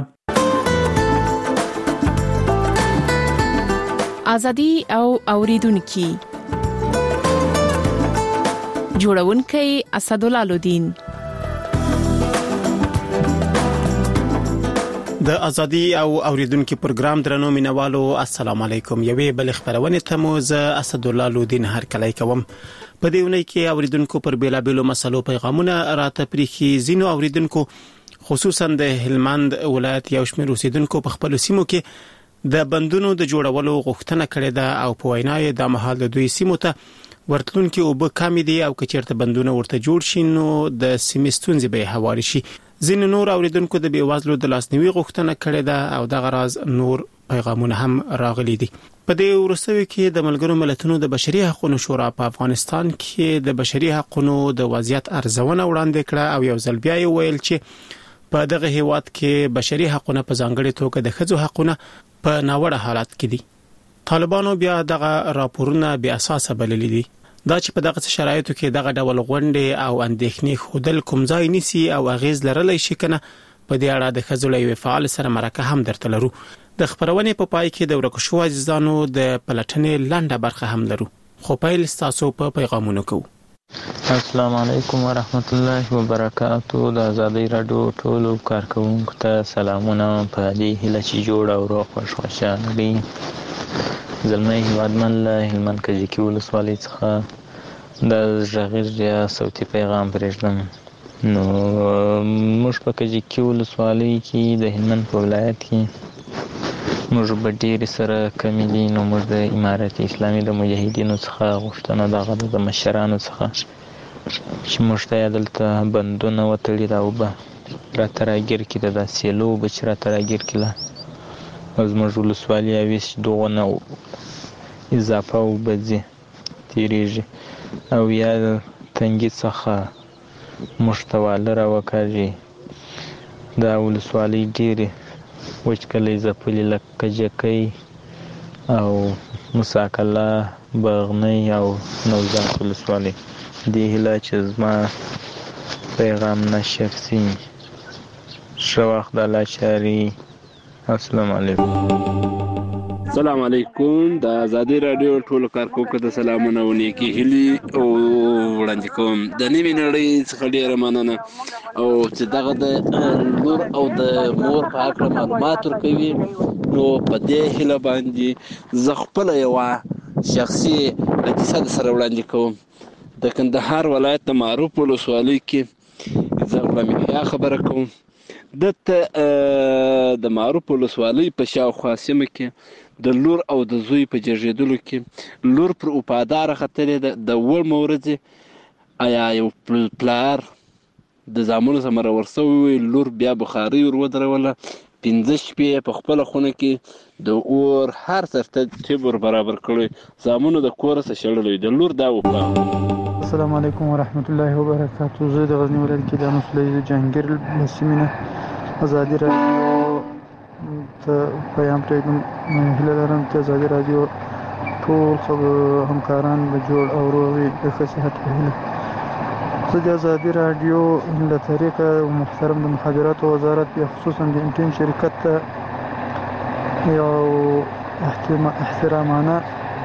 ازادي او اوریدونکو جوړونکي اسدالله لودین د ازادي او اوریدونکو پروګرام درنو مینوالو السلام علیکم. یوې بل خبرونه ته مو ز اسد الله لودین هر کله کوم. په دې ونې کې اوریدونکو پر بیلابیلو مسلو پیغامونه راته پریخي زینو اوریدونکو خصوصا د هلمند ولایت یو شمېر اوسیدونکو په خپل سیمو کې د بندونو د جوړولو غوښتنه کړې ده او په وینای د مهال د دوی سیمو ته ورتلونکو وب کم دي او کچېرته بندونه ورته جوړ شي نو د سیمستونز به حواله شي. ځین نور اوریدونکو د بیوازلو د لاسنیوي غوښتنه کړې ده او د غراز نور پیغامونه هم راغلي دي. په دې ورسوي کې د ملګرو ملتونو د بشري حقوقو شورا په افغانستان کې د بشري حقوقو د وضعیت ارزونه وړاندې کړه او یو ځل بیا ویل چې په دغه هیواد کې بشري حقوقو په ځانګړي توګه د ښځو حقوقو په ناوړه حالت کې دي. طالبانو بیا دغه راپورونه بیا اساسه بللي دي. دا چې په دغه شرایطو کې دغه ډول غونډې او اندېښنې خودل کوم ځای نيسي او اغیز لرلی شي کنه په دې اړه د خزولې فعال سره مرکه هم درته لرو. د خبرونې په پای کې د ورکو شو عزیزانو د پلټنې لنډه برخه هم لرو. خو پیل تاسو په پیغامونو کوو. السلام علیکم ورحمت الله وبرکاتہ. د آزادۍ رادیو ټولو کارکونکو ته سلامونه په دې هیله چې جوړ او روغ خوشاله وي. زلمي هیوادمن له هلمند کجکي ولسوالۍ څخه د ژغیر یا صوتي پیغام پرېږدم. نو موږ په کجکي ولسوالۍ کې د هلمند په ولایت کې موږ په ډېر سره کمی دي. نو موږ د امارت اسلامي د مجاهدینو څخه غوښتنه دغه د مشرانو څخه چې موږ ته دلته بندونه وتړي دا وبه راته راګیر کړي د سیلو اوبه چې راته راګیر کړي او زموږ ولسوالي اویس دغه اضافه اوبه ځي تیریږي او یا تنګي څخه موږ ته واله راوکاږي. دا ولسوالۍ ډېرې وچکلۍ ځپلې لکه کجکۍ او مساکله بغنۍ او نوزاد ولسوالۍ. دې هیله چې زما پیغام نشر سي. ښه وخت د الله چاري. السلام علیکم. السلام علیکم. د آزادۍ رادیو ټولو کارکونکو ته سلامونه او نیکی هیلي او وړاندې کوم. د نیمې نړۍ څخه ډیره مننه او چې دغه د لور او د مور په اړه معلومات ورکوي. نو په دې هیله باندې زه خپل یو شخصي حادثه سره وړاندې کوم. د کندهار ولایت د معروف ولسوالۍ کې زه غلام یحیی خبره کوم. دته د معروف ولسوالۍ په شاوخوا سیمه کې د لور او د زوی په جږېدلو کې لور پر وفاداره خطرې د وړ مورځې آیا یو پلار د زامنو سره ورسوي وي. لور بیا بخاري ور ودروله 15 شپې په خپل خونه کې د اور هر ترتیب ور برابر کړی. زامنو د کور څخه شړلې د لور دا وکړه. السلام علیکم ورحمت الله وبرکاتہ. زه د غزنی ولایت کې د مسلې جهانگیر لسمینه آزادی رادیو ته پیغام پرېږدم. هیله لرم چې آزادی رادیو ټول همکاران به جوړ او روغ وي د ښه صحت په هیله. زه د آزادی رادیو له طریقه محترم د مخابراتو وزارت یا خصوصا د انټین شرکت ته یو احترامانه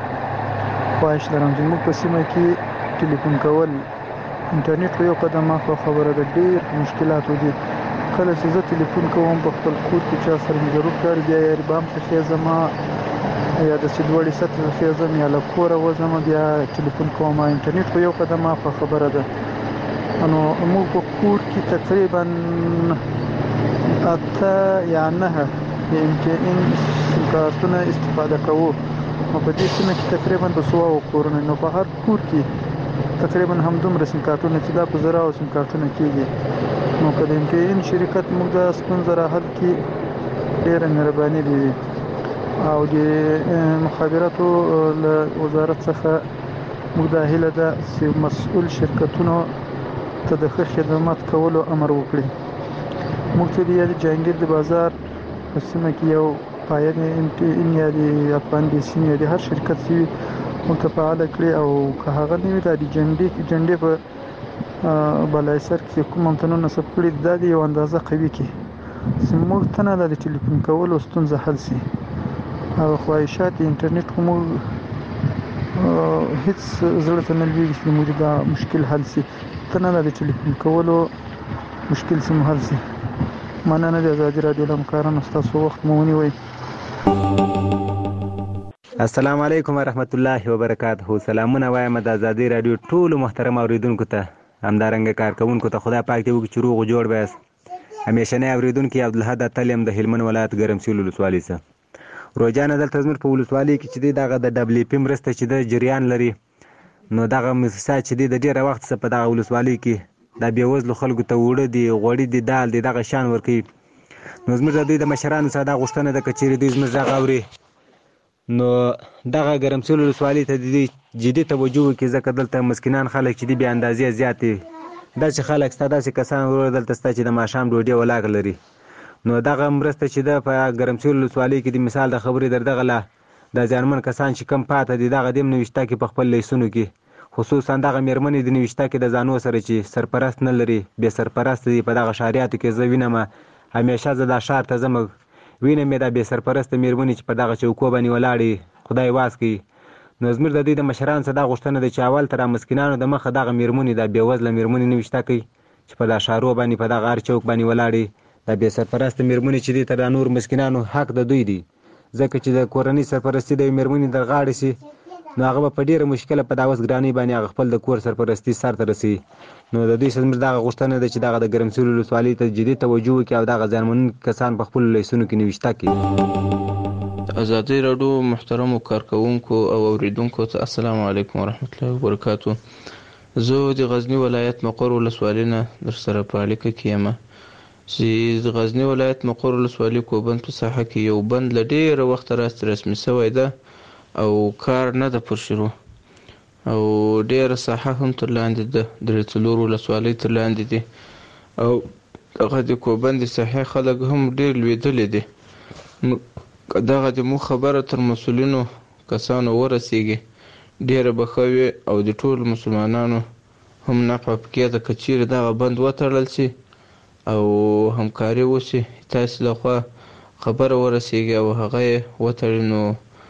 خواهش لرم چې موږ په سیمه کې ټلیفون کول انټرنیټ په یو قدم اخو خبره د ډېر مشکلاتو دي. کله چې زه ټلیفون کوم په خپل کور کې چا سره مې ضرورت کار بیا یې بام څخه زما یا د سیدوړي سطح څخه زما یا له کوره وزم بیا ټلیفون کوم. انټرنیټ په یو قدم اخو خبره ده. نو موږ په کور کې تقریبا 8 یا 9 د کارتونه استفاده کوو. نو په دې سیمه کې تقریبا 200 کورونه نو په هر کور کې تقریبا همدومره سیم کارتونه چې دا په زرا او سیم کارتونه کېږي. نو په دې کې ان شرکت موږ د ستونزې راحل کې ډېر مهرباني دي او د مخابراتو له وزارت څخه موږ د هیله ده چې مسؤل شرکتونو ته د ښه خدمات کولو امر وکړي. موږ ته د جهانگیر د بازار په سیمه کې یو پایان ان یا د افغان بیسین یا د هر شرکت سی متفاعل کړي او که هغه نیوي د جنډې په بلای سر کې کوم ممتنون نسب کړي د یو اندازه قوي کې سمور تنه د ټلیفون کول او ستونزه حل سي او خواهشات انټرنیټ کوم هیڅ زړه ته نه لوي چې موږ دا مشکل حل سي تنه د ټلیفون کول او مشکل سم حل سي. مننه د ازادي رادیو د همکارانو ستاسو وخت مو ونیوی. السلام علیکم ورحمت الله وبرکاته. سلامونه وایم د ازادي رادیو ټولو محترم اوریدونکو ته، همدارنګه کارکونکو ته خدای پاک دې وکړي چې روغ جوړ بایاست. همیشنی اوریدونکي عبدالحد اتل یم د هلمند ولایت ګرمسیر ولسوالۍ څخه. روجانه دلته زموږ په ولسوالۍ کې چې دی دغه د WFP مرسته چې د جریان لري، نو دغه موسسه چې دی د ډېره وخت څخه په دغه ولسوالۍ کې د بېوزلو خلکو ته اوړه دي، غوړي دي، دال دي، دغه شیان ورکوي. نو زموږ د دوی د مشرانو څخه دا غوښتنه ده که چېرې دوی زموږ غږ اوري نو دغه ګرمسیر ولسوالۍ ته د دوی جدي توجه وکړي، ځکه دلته مسکینان خلک چې دي بې اندازې زیات دي. داسې خلک شته، داسې کسان وروره دلته شته چې د ماښام ډوډۍ ولاکه لري. نو دغه مرسته چې ده په ګرمسیر ولسوالۍ کې د مثال د خبرې در دغه له د زیانمن کسان چې کم پاته دي دغه دې نوشته کې په خپل لیسونو کې، خصوصا دغه مېرمنې د نوشته کې د ځانو سره چې سرپرست نه لري، بې سرپرست دي. په دغه ښاریاتو کې زه وینم، همیشه زه دا ښار ته ځم وینم یې دا بې سرپرسته مېرمنې چې په دغه چوکو باندې ولاړې، خدای واس کوي. نو زموږ د دوی د مشرانو څخه دا غوښتنه ده چې اول تر مسکینانو د مخه دغه مېرمنې دا بېوزله مېرمنې نوشته کوي چې په دا ښارو باندې په دغه هر چوک باندې ولاړې. دا بې سرپرسته مېرمنې چې دي تر دا نور مسکینانو حق د دوی دی، ځکه چې د کورنۍ سرپرستي د یوې مېرمنې در غاړې شي نو هغه به په ډېره مشکله په دا اوس ګرانۍ باندې هغه خپل د کور سرپرستي سرته رسوي. نو د دوی څخه زموږ دغه غوښتنه ده چې دغه د ګرمسیر ولسوالۍ ته جدي توجه وکړي او دغه زیانمنونکي کسان په خپلو لیسونو کې نوشته کړي. ازادي راډیو محترمو کارکونکو او اوریدونکو ته السلام علیکم ورحمت الله وبرکاتو. زه د غزنی ولایت مقر ولسوالۍ نه در سره په اړیکه کې یم چې د غزنی ولایت مقر ولسوالۍ کوبند په ساحه کې یو بند له ډېره وخته راستې رسمي شوی ده او کار نه ده پر شروع، او ډېره ساحه هم تر لاندې ده، درې څلور ولسوالۍ تر لاندې دي، او دغه د کوبند د ساحې خلک هم ډېر لوېدلي دي. دغه د مو خبره تر مسؤلینو کسانو ورسیږي ډېره به ښه وي او د ټولو مسلمانانو هم نفع پکې ده که چیرې دغه بند وتړل شي او همکاري وشي، تاسې لخوا خبره ورسیږي او هغه یې وتړي نو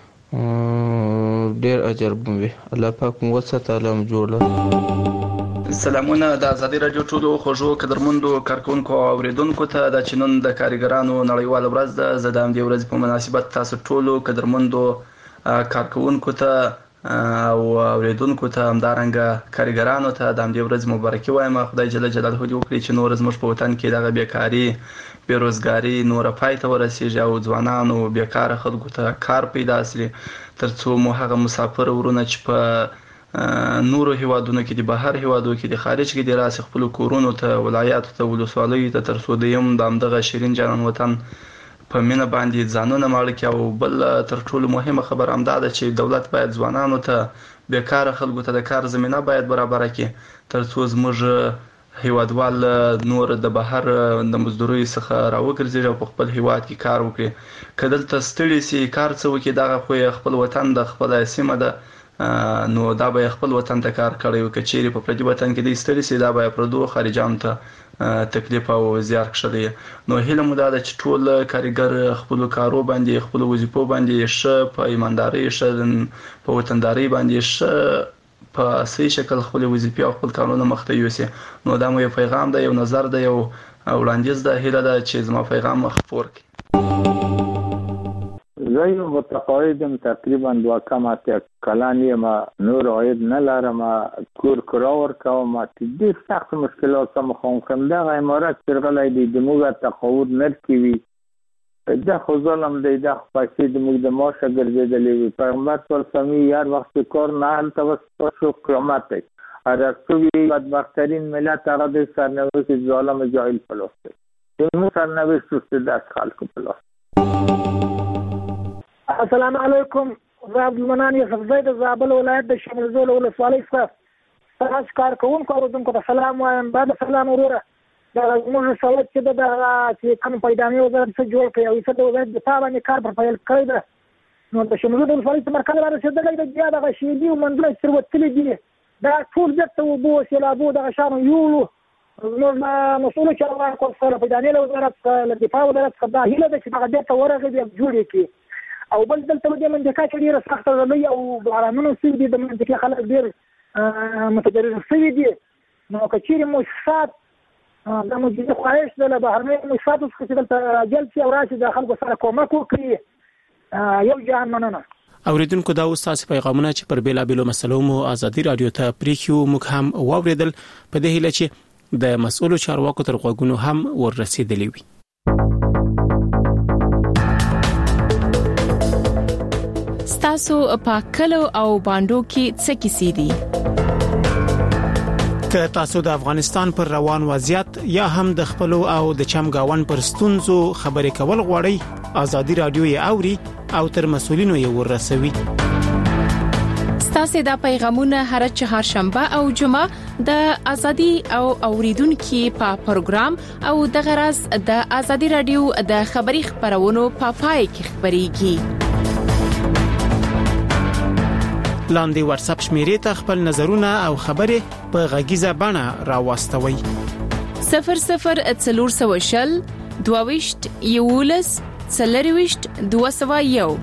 ډېر اجر به وي. الله پاک مو وساته، الله مو جوړ لري. سلامونه د ازادي راډیو ټولو خوږو قدرمندو کارکونکو او اوریدونکو ته. د چې نن د کارګرانو نړیواله ورځ ده، زه د همدې ورځې په مناسبت تاسو ټولو قدرمندو کارکونکو ته او اوریدونکو ته همدارنګه کارګرانو ته د همدې ورځې مبارکي وایم. خدای جل جلاله دې وکړي چې نور زموږ په وطن کې دغه بیکاري بیروزګاري نوره پای ته ورسیږي او ځوانانو بیکاره خلکو ته کار پیدا شي، تر څو مو هغه مسافر ورونه چې په نورو هیوادونو کې دي، بهر هیوادو کې دي، خارج کې دي، راسي خپل کورونو ته، ولایاتو ته، ولسوالیو ته، تر څو دویم د همدغه شیرین جانان وطن په مینه باندې ځانونه ماړه کړي. او بل تر ټولو مهمه خبره همدا ده چې دولت باید ځوانانو ته، بیکاره خلکو ته د کار زمینه باید برابره کړي، تر څو زموږ هیوادوال نور د بهر د مزدورۍ څخه راوګرځي او په خپل هیواد کې کار وکړي. که دلته ستړي سي کار څه وکړي، دغه خو خپل وطن د خپل سیمه ده، نو دا به خپل وطن ته کار کړی وي. که چیرې په پردي وطن کې دی ستړي سي، دا به پردو خارجانو ته تکلیف او زیار کښلی. نو هیله مو دا ده چې ټول کارګر خپلو کارو باندې، خپلو وظیفو باندې ښه په ایماندارۍ، ښه په وطندارۍ باندې، ښه په صحیح شکل خپل وظیفې او خپل کارونه مخته یوسي. نو دا مو یو پیغام ده، یو نظر ده، یو وړاندیز ده. هیله ده چې زما پیغام خپور کړي. زه یو متقاعدم، تقریبا 2 کلن یم، نور عاید نه لرم، کور کرا ورکوم، ډېر سخت مشکلات سره مخامخ یم. دغه عمارت چې غلی دی د موږ تقاعد نرکوي، ده خو ظلم دی، ده خو پیسې د موږ د معاشه ګرځېدلې وي. پیغمبر صلی الله علیه وسلم هر وخت کار نه هلته وسپار شو قیامت دی. هر څوک بدبختترین ملت هغه د سرنوشت ظالم جاهل په لاس دی. زموږ سرنوشت اوس د خلکو په لاس. السلام علیکم، زه عبدالمنان یوسف زی د زابل ولایت د شمال زول ولسوالۍ څخه تاسو کارکوونکو اوریدونکو ته سلام وایم. بعد سلام وروره، زموږ سواد چې د چې کوم پیدانې وزارت څخه جوړ کړی او د وزارت دفاع باندې کار پر پیل کړی ده، نو د شمال زول ولسوالۍ څخه مرکز را رسېدلی دی. بیا دغه شیدي او منځونه چې وتلي دي، دا ټول بیرته اوبو سیلابو دغه شانو یوړو. زموږ مسؤلو چارواکو سره پیدانې له وزارت څخه، له دفاع وزارت څخه دا هیله ده چې دغه بیرته ورغوي، بیا جوړ یې کړي. او بل دلته د منطقه کې ډېره سخته ځلۍ او بارانونه شوي دي، د منطقې خلک ډېر متضرر شوي دي. نو که چیرې مؤسسات دا موجوده خواهش ده له بهرنیو مشفاتو څخه چې دلته راجل شي او راشي د خلکو سره کومک وکړي. یو جهان مننه. اوریدونکو دا اوس تاسو پیغامونه چې پر بیلابیلو مسلو مو ازادي رادیو ته پریخو موږ هم واوریدل په دې هیله چې د مسؤلو چارواکو تر غوږونو هم ورسېدلی وي. ستاسو په کلو او باندو کې څه کیسې دي؟ که تاسو د افغانستان پر روان وضعیت یا هم د خپلو او د چمګاون پر ستونزو خبرې کول غواړئ، ازادي رادیو یې اوري او تر مسؤلینو یې ورسوي. ستاسو د پیغامونه هر چهارشنبه او جمعه د ازادي او اوریدونکو په پروګرام او د غرض د ازادي رادیو د خبري خبرونو په پای کې خبريږي. لاندې واتس اپ شمیرې ته خپل نظرونه او خبرې په غږیزه بڼه راوستوي. 0040 دویشت یولس څلرويشت 201.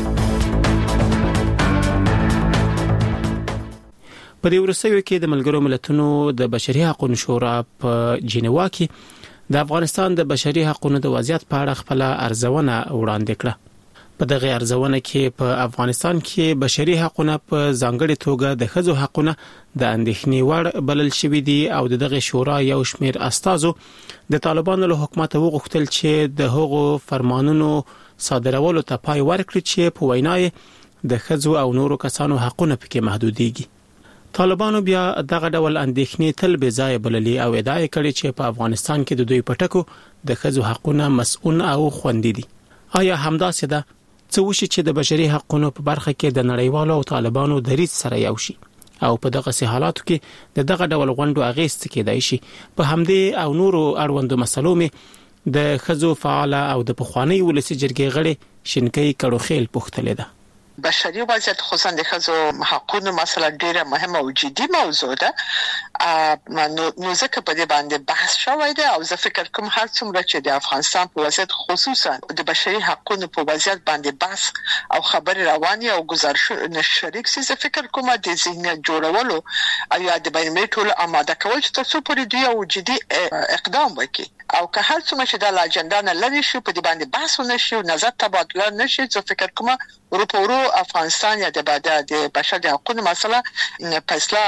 په دې ورسېو کې د ملګرو ملتونو د بشري حقوقو شورا په جنیوا کې د افغانستان د بشري حقوقو د وضعیت په اړه خپل ارزونه وړاندې کړه. په دغه ارزونه کې په افغانستان کې بشري حقوقو په ځانګړي توګه د ښځو حقوقو د اندېښنې وړ بلل شوې دي او دغه شورا یو شمېر استازو د طالبانو له حکومت وغوښتل چې د هغو فرمانونو صادرولو ته پای ورکړي چې په وینای د ښځو او نورو کسانو حقوقونه پکې محدودېږي. طالبانو بیا دغه ډول اندېښنې تل بې ځای بللي او ادعا کړې چې په افغانستان کې د دوی پټکو د ښځو حقوقونه مسؤل او خوندي دي. آیا همداسې ده؟ څه وشي چې د بشري حقوقو په برخه کې د نړیوالو او طالبانو دریځ سره یو شي او په دغه حالاتو کې دغه ډول غونډو اغېست کېدای شي. په همدې او نورو اړوندو مسلو مې د ښځو فعال او د پخوانی ولسی جرګې غړي شینکۍ کړوخیل پوښتلې ده. بشري وضعیت خصوصا د ښځو حقوقو مسله ډیره مهمه او جدي موضوع ده. نو ځکه په دې باندې بحث شوی دی او زه فکر کوم هر څومره چې د افغانستان په وضعیت خصوصا د بشري حقوقو په وضعیت باندې بحث او خبري رواني او گزارشونه شریک سي، زه فکر کوم د ذهنیت جوړولو او یا د بین‌المللي ټولو آماده کول چې تاسو پرې دی او جدي اقدام وکړي او که هر څومره چې د اجنډا نه لري شي په دې باندې بحث ونشي او نظر تبادله نشي، زه فکر کوم ورو افغانستان یا د بشري حقوقو مسله فیصله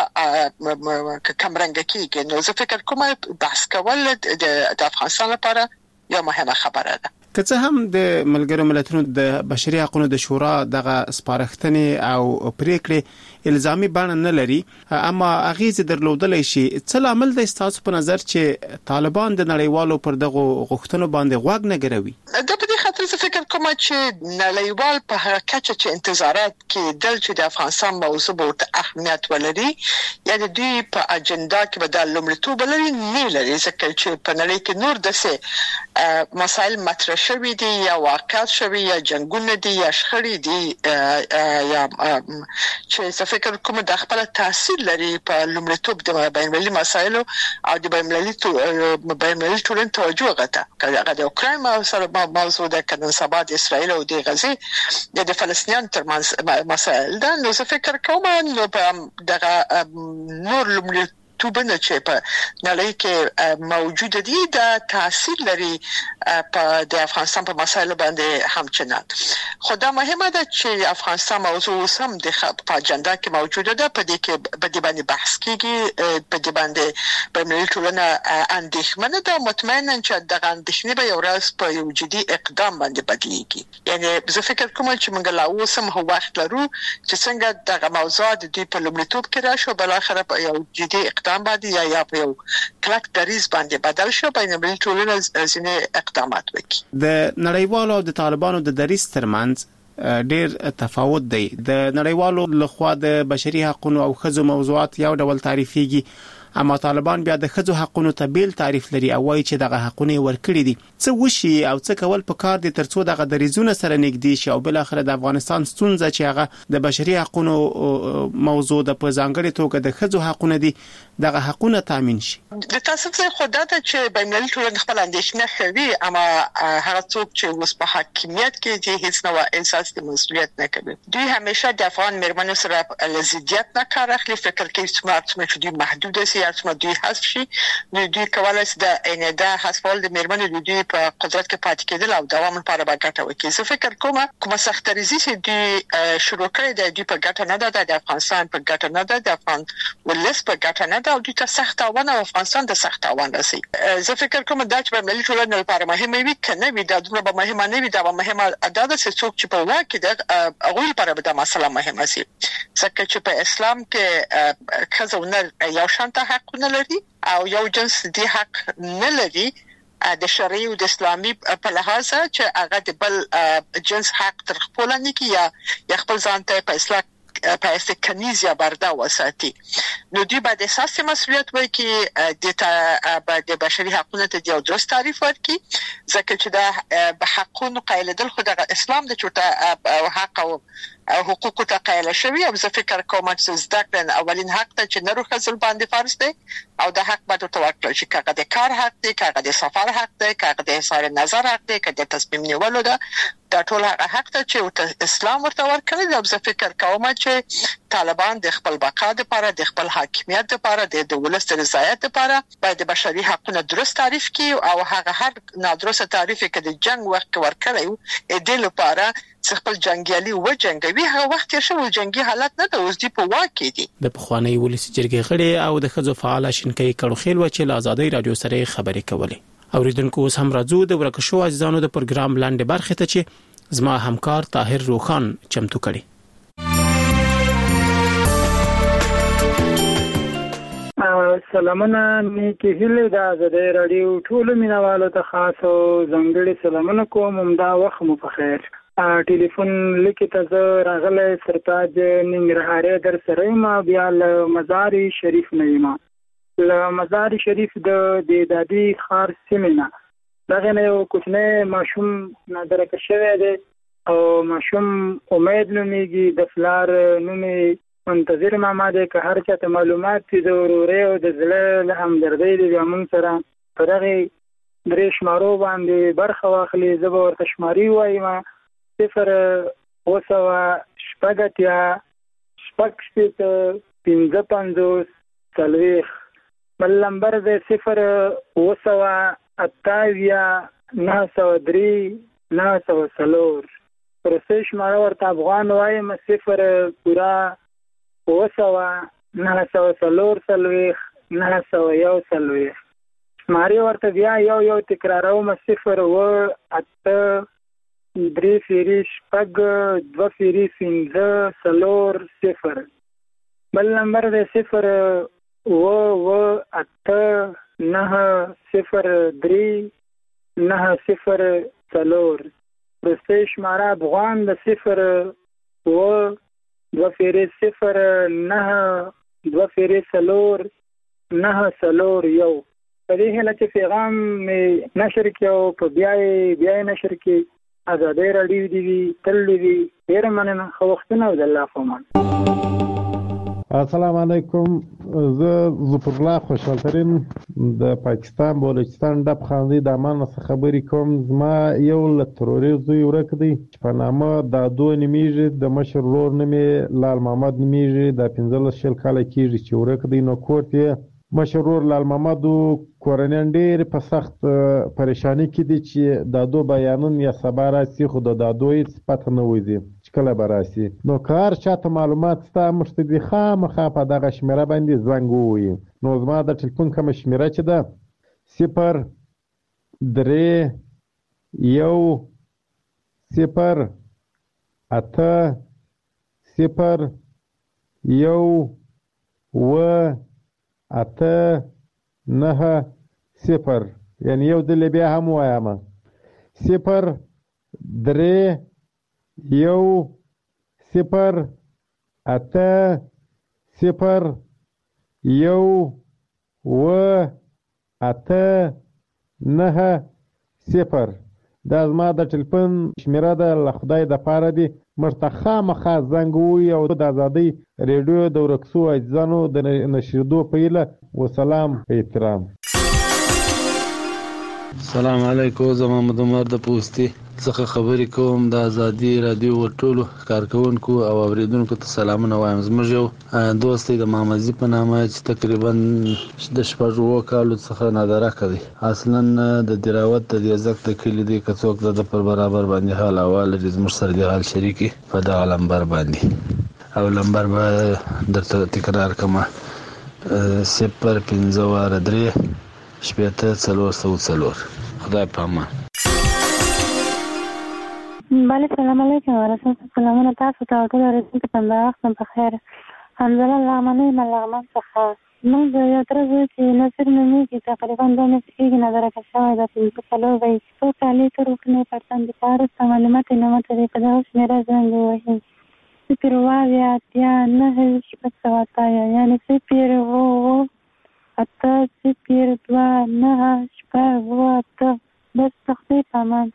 کمرنګ کیږي. نو زه فکر کوم بحث کول د افغانستان لپاره یو مهمه خبره ده. که څه هم د ملګرو ملتونو د بشري حقوقو د شورا دغه سپارښتنې او پریکړې الزامي بڼه نه لري، اما اغیز درلودلای شي. څه لامل د تاسو په نظر چې طالبان د نړیوالو پر دغه غوښتنو باندې غوږ نه ګروي؟ د په دې خاطر زه فکر کوم چې نړیوال په هغه کچه چې انتظارات کې دل چې د افغانستان موضوع به اهمیت ولري یا د دوی په اجنډا کې به د لومړیتوب لري نه لري، ځکه چې په نړۍ کې نور دسه مسائل مطرح شوي دي یا واقعات شوي یا جنگونه دي یا شخړې دي یا چې فکر کوم د خپل تاثیر لري په لومړیتوب د بین‌المللي مسایلو او د بین‌المللي ټولنې توجه غته هغه د اوکراین موضوع د کډن سبا د اسرایل او د غزه د فلسطینیان ترمنځ مسایل ده. نو زه فکر کوم نو دغه نور لومړیتوب توبنه چې په نړۍ کې موجود دي د تاثیر لري په د افغانستان په مسایلو باندې همچنان. خدا مهمه ده چې افغانستان موضوع سم د په اجنډا کې موجوده ده، په دې کې په دې باندې بحث کیږي، په دې باندې په ملي ټولنه اندېښمنه ده، مطمئنه چې دغه اندېښنې به یو ورځ په یو جدي اقدام باندې بدلېږي. یعنی زه فکر کوم چې موږ لا اوس هم وخت لرو چې څنګه دغه موضوع د دې په لومړیتوب کې راشي، بل اخر په یو جدي اقدام باندې یا په یو کلک دریز باندې بدل شو، بین‌المللي ټولنه ځینې اقدامات وکړي. د نړیوالو او د طالبانو د دریز ترمنځ ډېر تفاوت دی. د نړیوالو لخوا د بشري حقوقو او ښځو موضوعات یو ډول تعریفېږي، اما طالبان بیا د ښځو حقوقو ته بیل تعریف لري او وايي چې دغه حقونه ورکړي دي. څه وشي او څه کول پکار دي ترڅو دغه دریزونه سره نږدې شي او بل اخر د افغانستان ستونزه چې هغه د بشري حقوقو موضوع د په ځانګړي توګه د ښځو حقوقو دي دغه حقونه تامین شي. د تاسو څخه خدای ته چې بین‌المللي ټولنه خپل اندېښنه کوي، اما هغه څوک چې اوس په حاکمیت کې دي هیڅ نوع احساس د مسؤلیت نه کوي. دوی همیشه د افغان مېرمنو سره لزیدیت نه کار اخلي، فکر کوي چې دوی محدود دي ارتما دوی حذف شي دوی کولای شي د اندا حذفول د میرمنې دوی په قدرت کې پاتې کېدل او دوام لپاره به ګټه وکړي. زه فکر کومه سختریزي چې دوی شروع کړې ده دوی په ګټه نه ده، د افغانستان په ګټه نه ده، د افغان ولس په ګټه نه ده او دوی ته سخت تاوان او افغانستان د سخت تاوان رسي. زه فکر کوم دا چې په ملي ټولنې لپاره مهمه وي کنه وي دا دومره مهمه نه وي، دا مهمه ده چې څوک چې په واکې د هغوی لپاره به دا مسله مهمه سي. ځکه چې په اسلام کې خزونه یو شان حقونه لري او یو جنس دی حق نه لري د شرعي او د اسلامي په لحاظ چې هغه د بل جنس حق تر خپل نه کی یا خپل ځان ته په اسلام په استکنیزیا بردا وساتي. نو دوی باید اساسي مسؤلیت وکړي د بشري حقوقو ته یو درست تعریف ورکړي، ځکه چې دا به حقوقو قایل دل خو د اسلام د چوټه حق او حقوقو ته قایل شوی او زه فکر کوم چې زده کړن اولین حق ته چې نرو خزل باندې فرض دی او د حق باندې توکل چې کاغه د کار حق دی، کاغه د سفر حق دی، کاغه د اظهار نظر حق دی، کاغه د تصمیم نیولو ده، دا ټول حق ته چې اسلام ورته ورکړي. او زه فکر کوم چې طالبان د خپل بقا لپاره د خپل حاکمیت لپاره د ولس د رضایت لپاره باید د بشري حقوقو درست تعریف کړي او هغه هر نادرسته تعریف کې د جنگ وخت ورکړي د لپاره خپل جنگیالي و جنگوي هغه وخت یې شو جنگي حالت نه د اوس دی په واکې دي. د پخوانی ولسی جرګې غړي او د خځو فعال شینکې کړو خیل و چې له آزادۍ رادیو سره خبرې کولې. اوریدونکو اوس هم راځو د ورکشو عزیزانو د پروګرام لاندې برخه ته چې زما همکار طاهر روخان چمتو کړي. سلامونه نیکی هیله د آزادۍ رادیو ټول مینوالو ته خاص او ځانګړي سلامونه کوم. همدا وخت مو په خیر. ټلیفون لیکي ته راغله سرتاج ننګرهاري در سره ما بیا له مزار شریف نه یم. له مزار شریف د دادی خار سیمه دغه نه یو کوچنی ماشوم نظر کښوی دی او ماشوم امید نومیږي د فلار نومي منتظر ماما دی که هر چاته معلومات دي د وروري او د زړه له همدردۍ دی موږ سره په دغه درې شمارو باندې برخه واخلي. زه به ورته شماري وایم 0 شپږ شپږ 55 40 بل نمبر دی 0 903 904 پرسه شماره ورته افغان وایم 0 پورا 904 901 شماره ورته بیا یو تکراروم 0 8 3 شپږ 2 5 بل نمبر دی 0 8 903 904 پرسته شماره افغان د 0 2 9 901 په دې هله چې پیغام نشر کړو په بیا نشر کې آزادۍ رادیو دی تل دی ډیر مننه. خو وختونه د الله فمان. السلام علیکم. زه ظفر الله خوشحالترین د پاکستان بلوچستان د خاندي د امان څخه خبرې کوم. زما یو له تروریزم ورک دی چې په نامه د دوه نیمیږي د مشر ورور نومې لال محمد نیمیږي د 15 کال کېږي چې ورک دی. نو کوټه مشرور لال محمد کورنین ډیر په سخت پریشانی کې دي چې د دوه بیانون یا سبا راسي خو د دوی صفات نه وځي چې کله براسي. نو کار چاته معلومات ستا مشته دي خامخا په دغه شمیره باندې زنګ ووي. نو زما د ټلیفون کوم شمیره چې ده 0 3 1 0 8 0 1 8 9 0 یعنی یو دل بیا هم وایم 0 3 1 0 8 0 1 8 9 0 دا زما د ټلیفون شمیره ده. له خدای د پاره دی مرتخه مخه زنګ وي او د آزادۍ ریډیو د ورکسو عزیزانو د نشریدو په اله وسلام په احترام. السلام علیکم. زما محمد عمر د پوسټي څخه خبرې کوم. د ازادي رادیو ټولو کارکونکو او اوریدونکو ته سلامونه وایم. زموږ یو دوست د مامزي په نامه چې تقریبا د شپږو کالو څخه نادره کوي. اصلا د دراوت د ځک د کلی دی کڅوک د پر برابر باندې حال اول د زموږ سره د حال شریکي په دغه لمبر باندې او لمبر به درته تکرار کوم 053 شپېته 404. خدای په امان. بله سلام علیکم ورحمت سلامونه تاسو ته ټول ورسېږي په وخت په خیر. حمزه الله منی ملغمن څخه موږ د یو تر څو چې نصر نومي کې تقریبا 2 میاشتې کې نظر کښه ده په کلو وي څو کالي تر وکنه پرتان د پاره معلومات نه مته په دغه شمیره څنګه وایي سپیر وایا یا نه شپه سواتا یعنی سپیر وو اته سپیر دوا نه شپه وو اته بس تخفیف امان.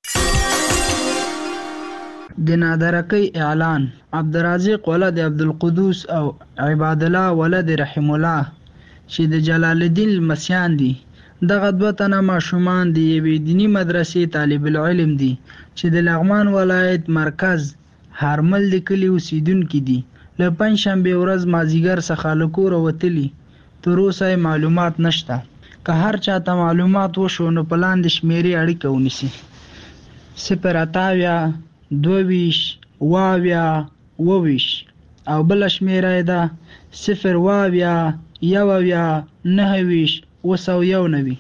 د نادرکی اعلان عبدالرزاق ولد عبدالقدوس او عباد الله ولد رحم الله چې د جلال الدین المسیان دي. دغه دوه تنه ماشومان د یوې دینی مدرسې طالب العلم دي چې د لغمان ولایت مرکز هرمل د کلی اوسیدونکي دي. له پنځشنبه ورځ مازیګر څخه له کوره وتلي تر اوسه معلومات نشته. که هر چاته معلومات وشو نو په لاندې شمیرې اړیکه ونیسي 0 22 واویا وویش او بل شمیره ده 0 واویا یوویا نهویش وسو یو نوی.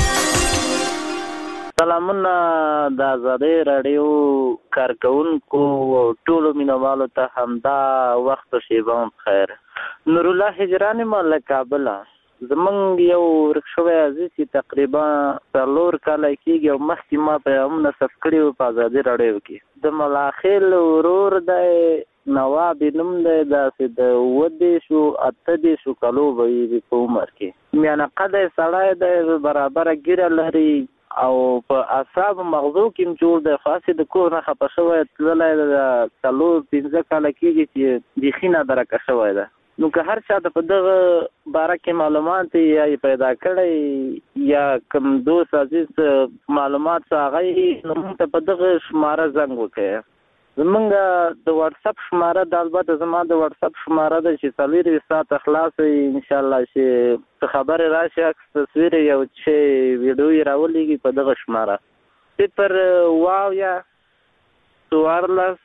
سلامونه د آزادۍ رادیو کارکونکو ټولو مینوالو ته همدا وخت شیبه خیر. نور الله هجرانی مال کابل. زمونږ یو ورکشوی عزیز چې تقریبا 4 کاله کېږي او مخکې ما پیغامونه ثبت کړي وو په ازادي راډیو کې. د ملاخیل ورور دی نواب نوم دی داسې د 28 کالو به وي په عمر کې. میانه قده سړی دی برابره ګیره لري او په اعصاب مغزو کې جوړ دی. خاصې د کور نه خفه شوی تللی د 4-5 کاله کېږي چې بیخي نادرکه شوی ده. نو که هر چا د په دغه باره کې معلومات یا پیدا کړی یا کوم دوست عزیز معلومات هغه نو موږ ته په دغه شماره زنګ وکړئ. زمونږ د واتساپ شماره د البته زما د واتساپ شماره ده چې 4 ساعت خلاص انشاءالله چې څه خبرې راشي عکس تصویر یو چې ویډیو راولېږي په دغه شماره 0 واویا 14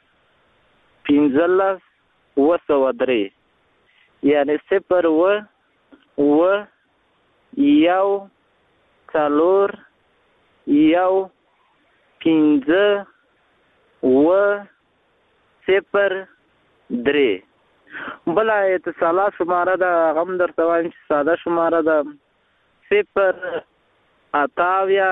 15 وسو3 یعنی 0 و یو 4 یو 15 و 0-3. بل اتصالات شماره ده غم درته وایم چې ساده شماره ده 0 اتاویا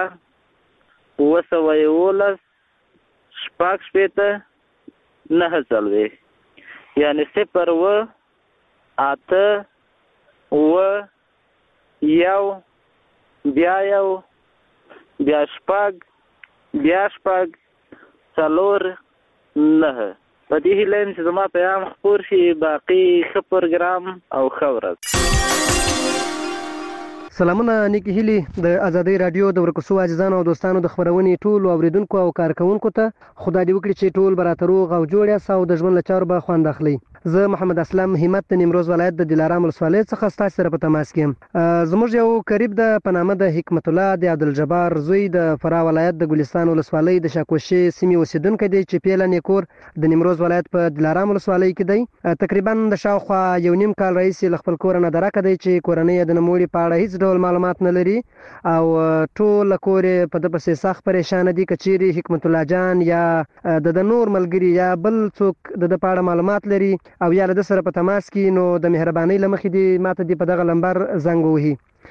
وسویولس شپږ شپېته 9 یعنی 0 و اته و یو بیا یو بیا شپږ بیا شپږ 4 9. په دې هیله یم چې زما پیغام خپور شي. باقي ښه پروګرام او ښه ورځ. سلامونه نیکی هیلی د ازادۍ رادیو د ورکوسو عزیزانو او دوستانو د خبرونې ټول اوریدونکو او کارکونکو ته خدای دې وکړي چې ټول براتر روغ او جوړ یاست او د ژوند له چارو به خوند اخلي. زه محمد اسلم همت د نیمروز ولایت د دلارام ولسوالۍ څخه ستاسو سره په تماس کې یم. زموږ یو قریب د پنامه د حکمت الله د عبدالجبار زوی د فرا ولایت د ګلستان ولسوالۍ د شاکوشي سیمې اوسیدونکی دی چې پیله نیکور د نیمروز ولایت په دلارام ولسوالۍ کې دی. تقریبا د شاوخوا 1.5 کال راهیسې له خپل کور نه درکه دی چې کورنۍ د نوموړي په اړه هیڅ ډول معلومات نه لري او ټول کور په د پسې سخت پریشان دي. کچيري حکمت الله جان یا د نور ملګری یا بل څوک د پاړه معلومات لري او یا د سره په تماس کې نو د مهرباني لمخې دی ماته دی په دغه لمبر زنګ وهي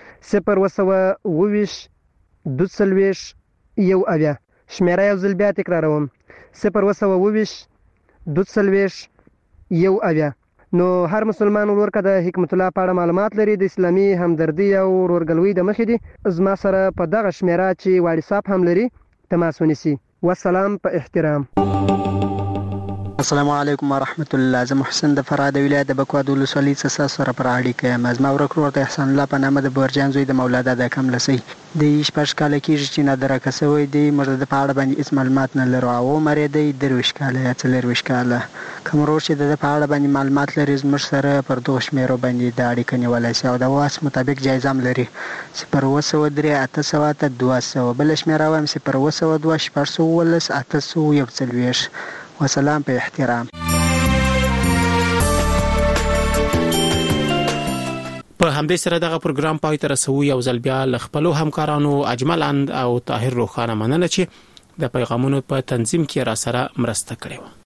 0 22 یو اویا شمیره یو ځل بیا تکراروم 0 22 یو اویا. نو هر مسلمان ورکه د حکمت الله په اړه معلومات لري د اسلامي همدردي او ورورګلوي د مخې دي زما سره په دغه شمیره چې واتساپ هم لري تماس ونیسي. والسلام په احترام. السلام علیکم ورحمت الله. زه محسن د فراه د ولایت د بکواد ولسوالۍ څخه سره پر اړیکه یم. زما ورک ورته احسان الله په نامه د برجان زوی د مولاده د کملسي د شپږ کال کېږي چې نادره کسوي دی مرده په اړه باندې هیڅ معلومات نه لرو او مری دی درویش کال یا څلرویش کال کومرو چې د په اړه باندې معلومات لري زموږ سره پر دوه شمیرو باندې د اړیکه نیولای شي او د واس مطابق جایزه هم لري 0 800 200 بل شمیره هم 0 2 400 800 وسلام په احترام. په همدې سره دغه پروګرام پای ته رسوي او ځل بیا ل خپل همکارانو اجمل اند او طاهر روخانه مننه چې د پیغامونو په تنظیم کې را سره مرسته کړې و.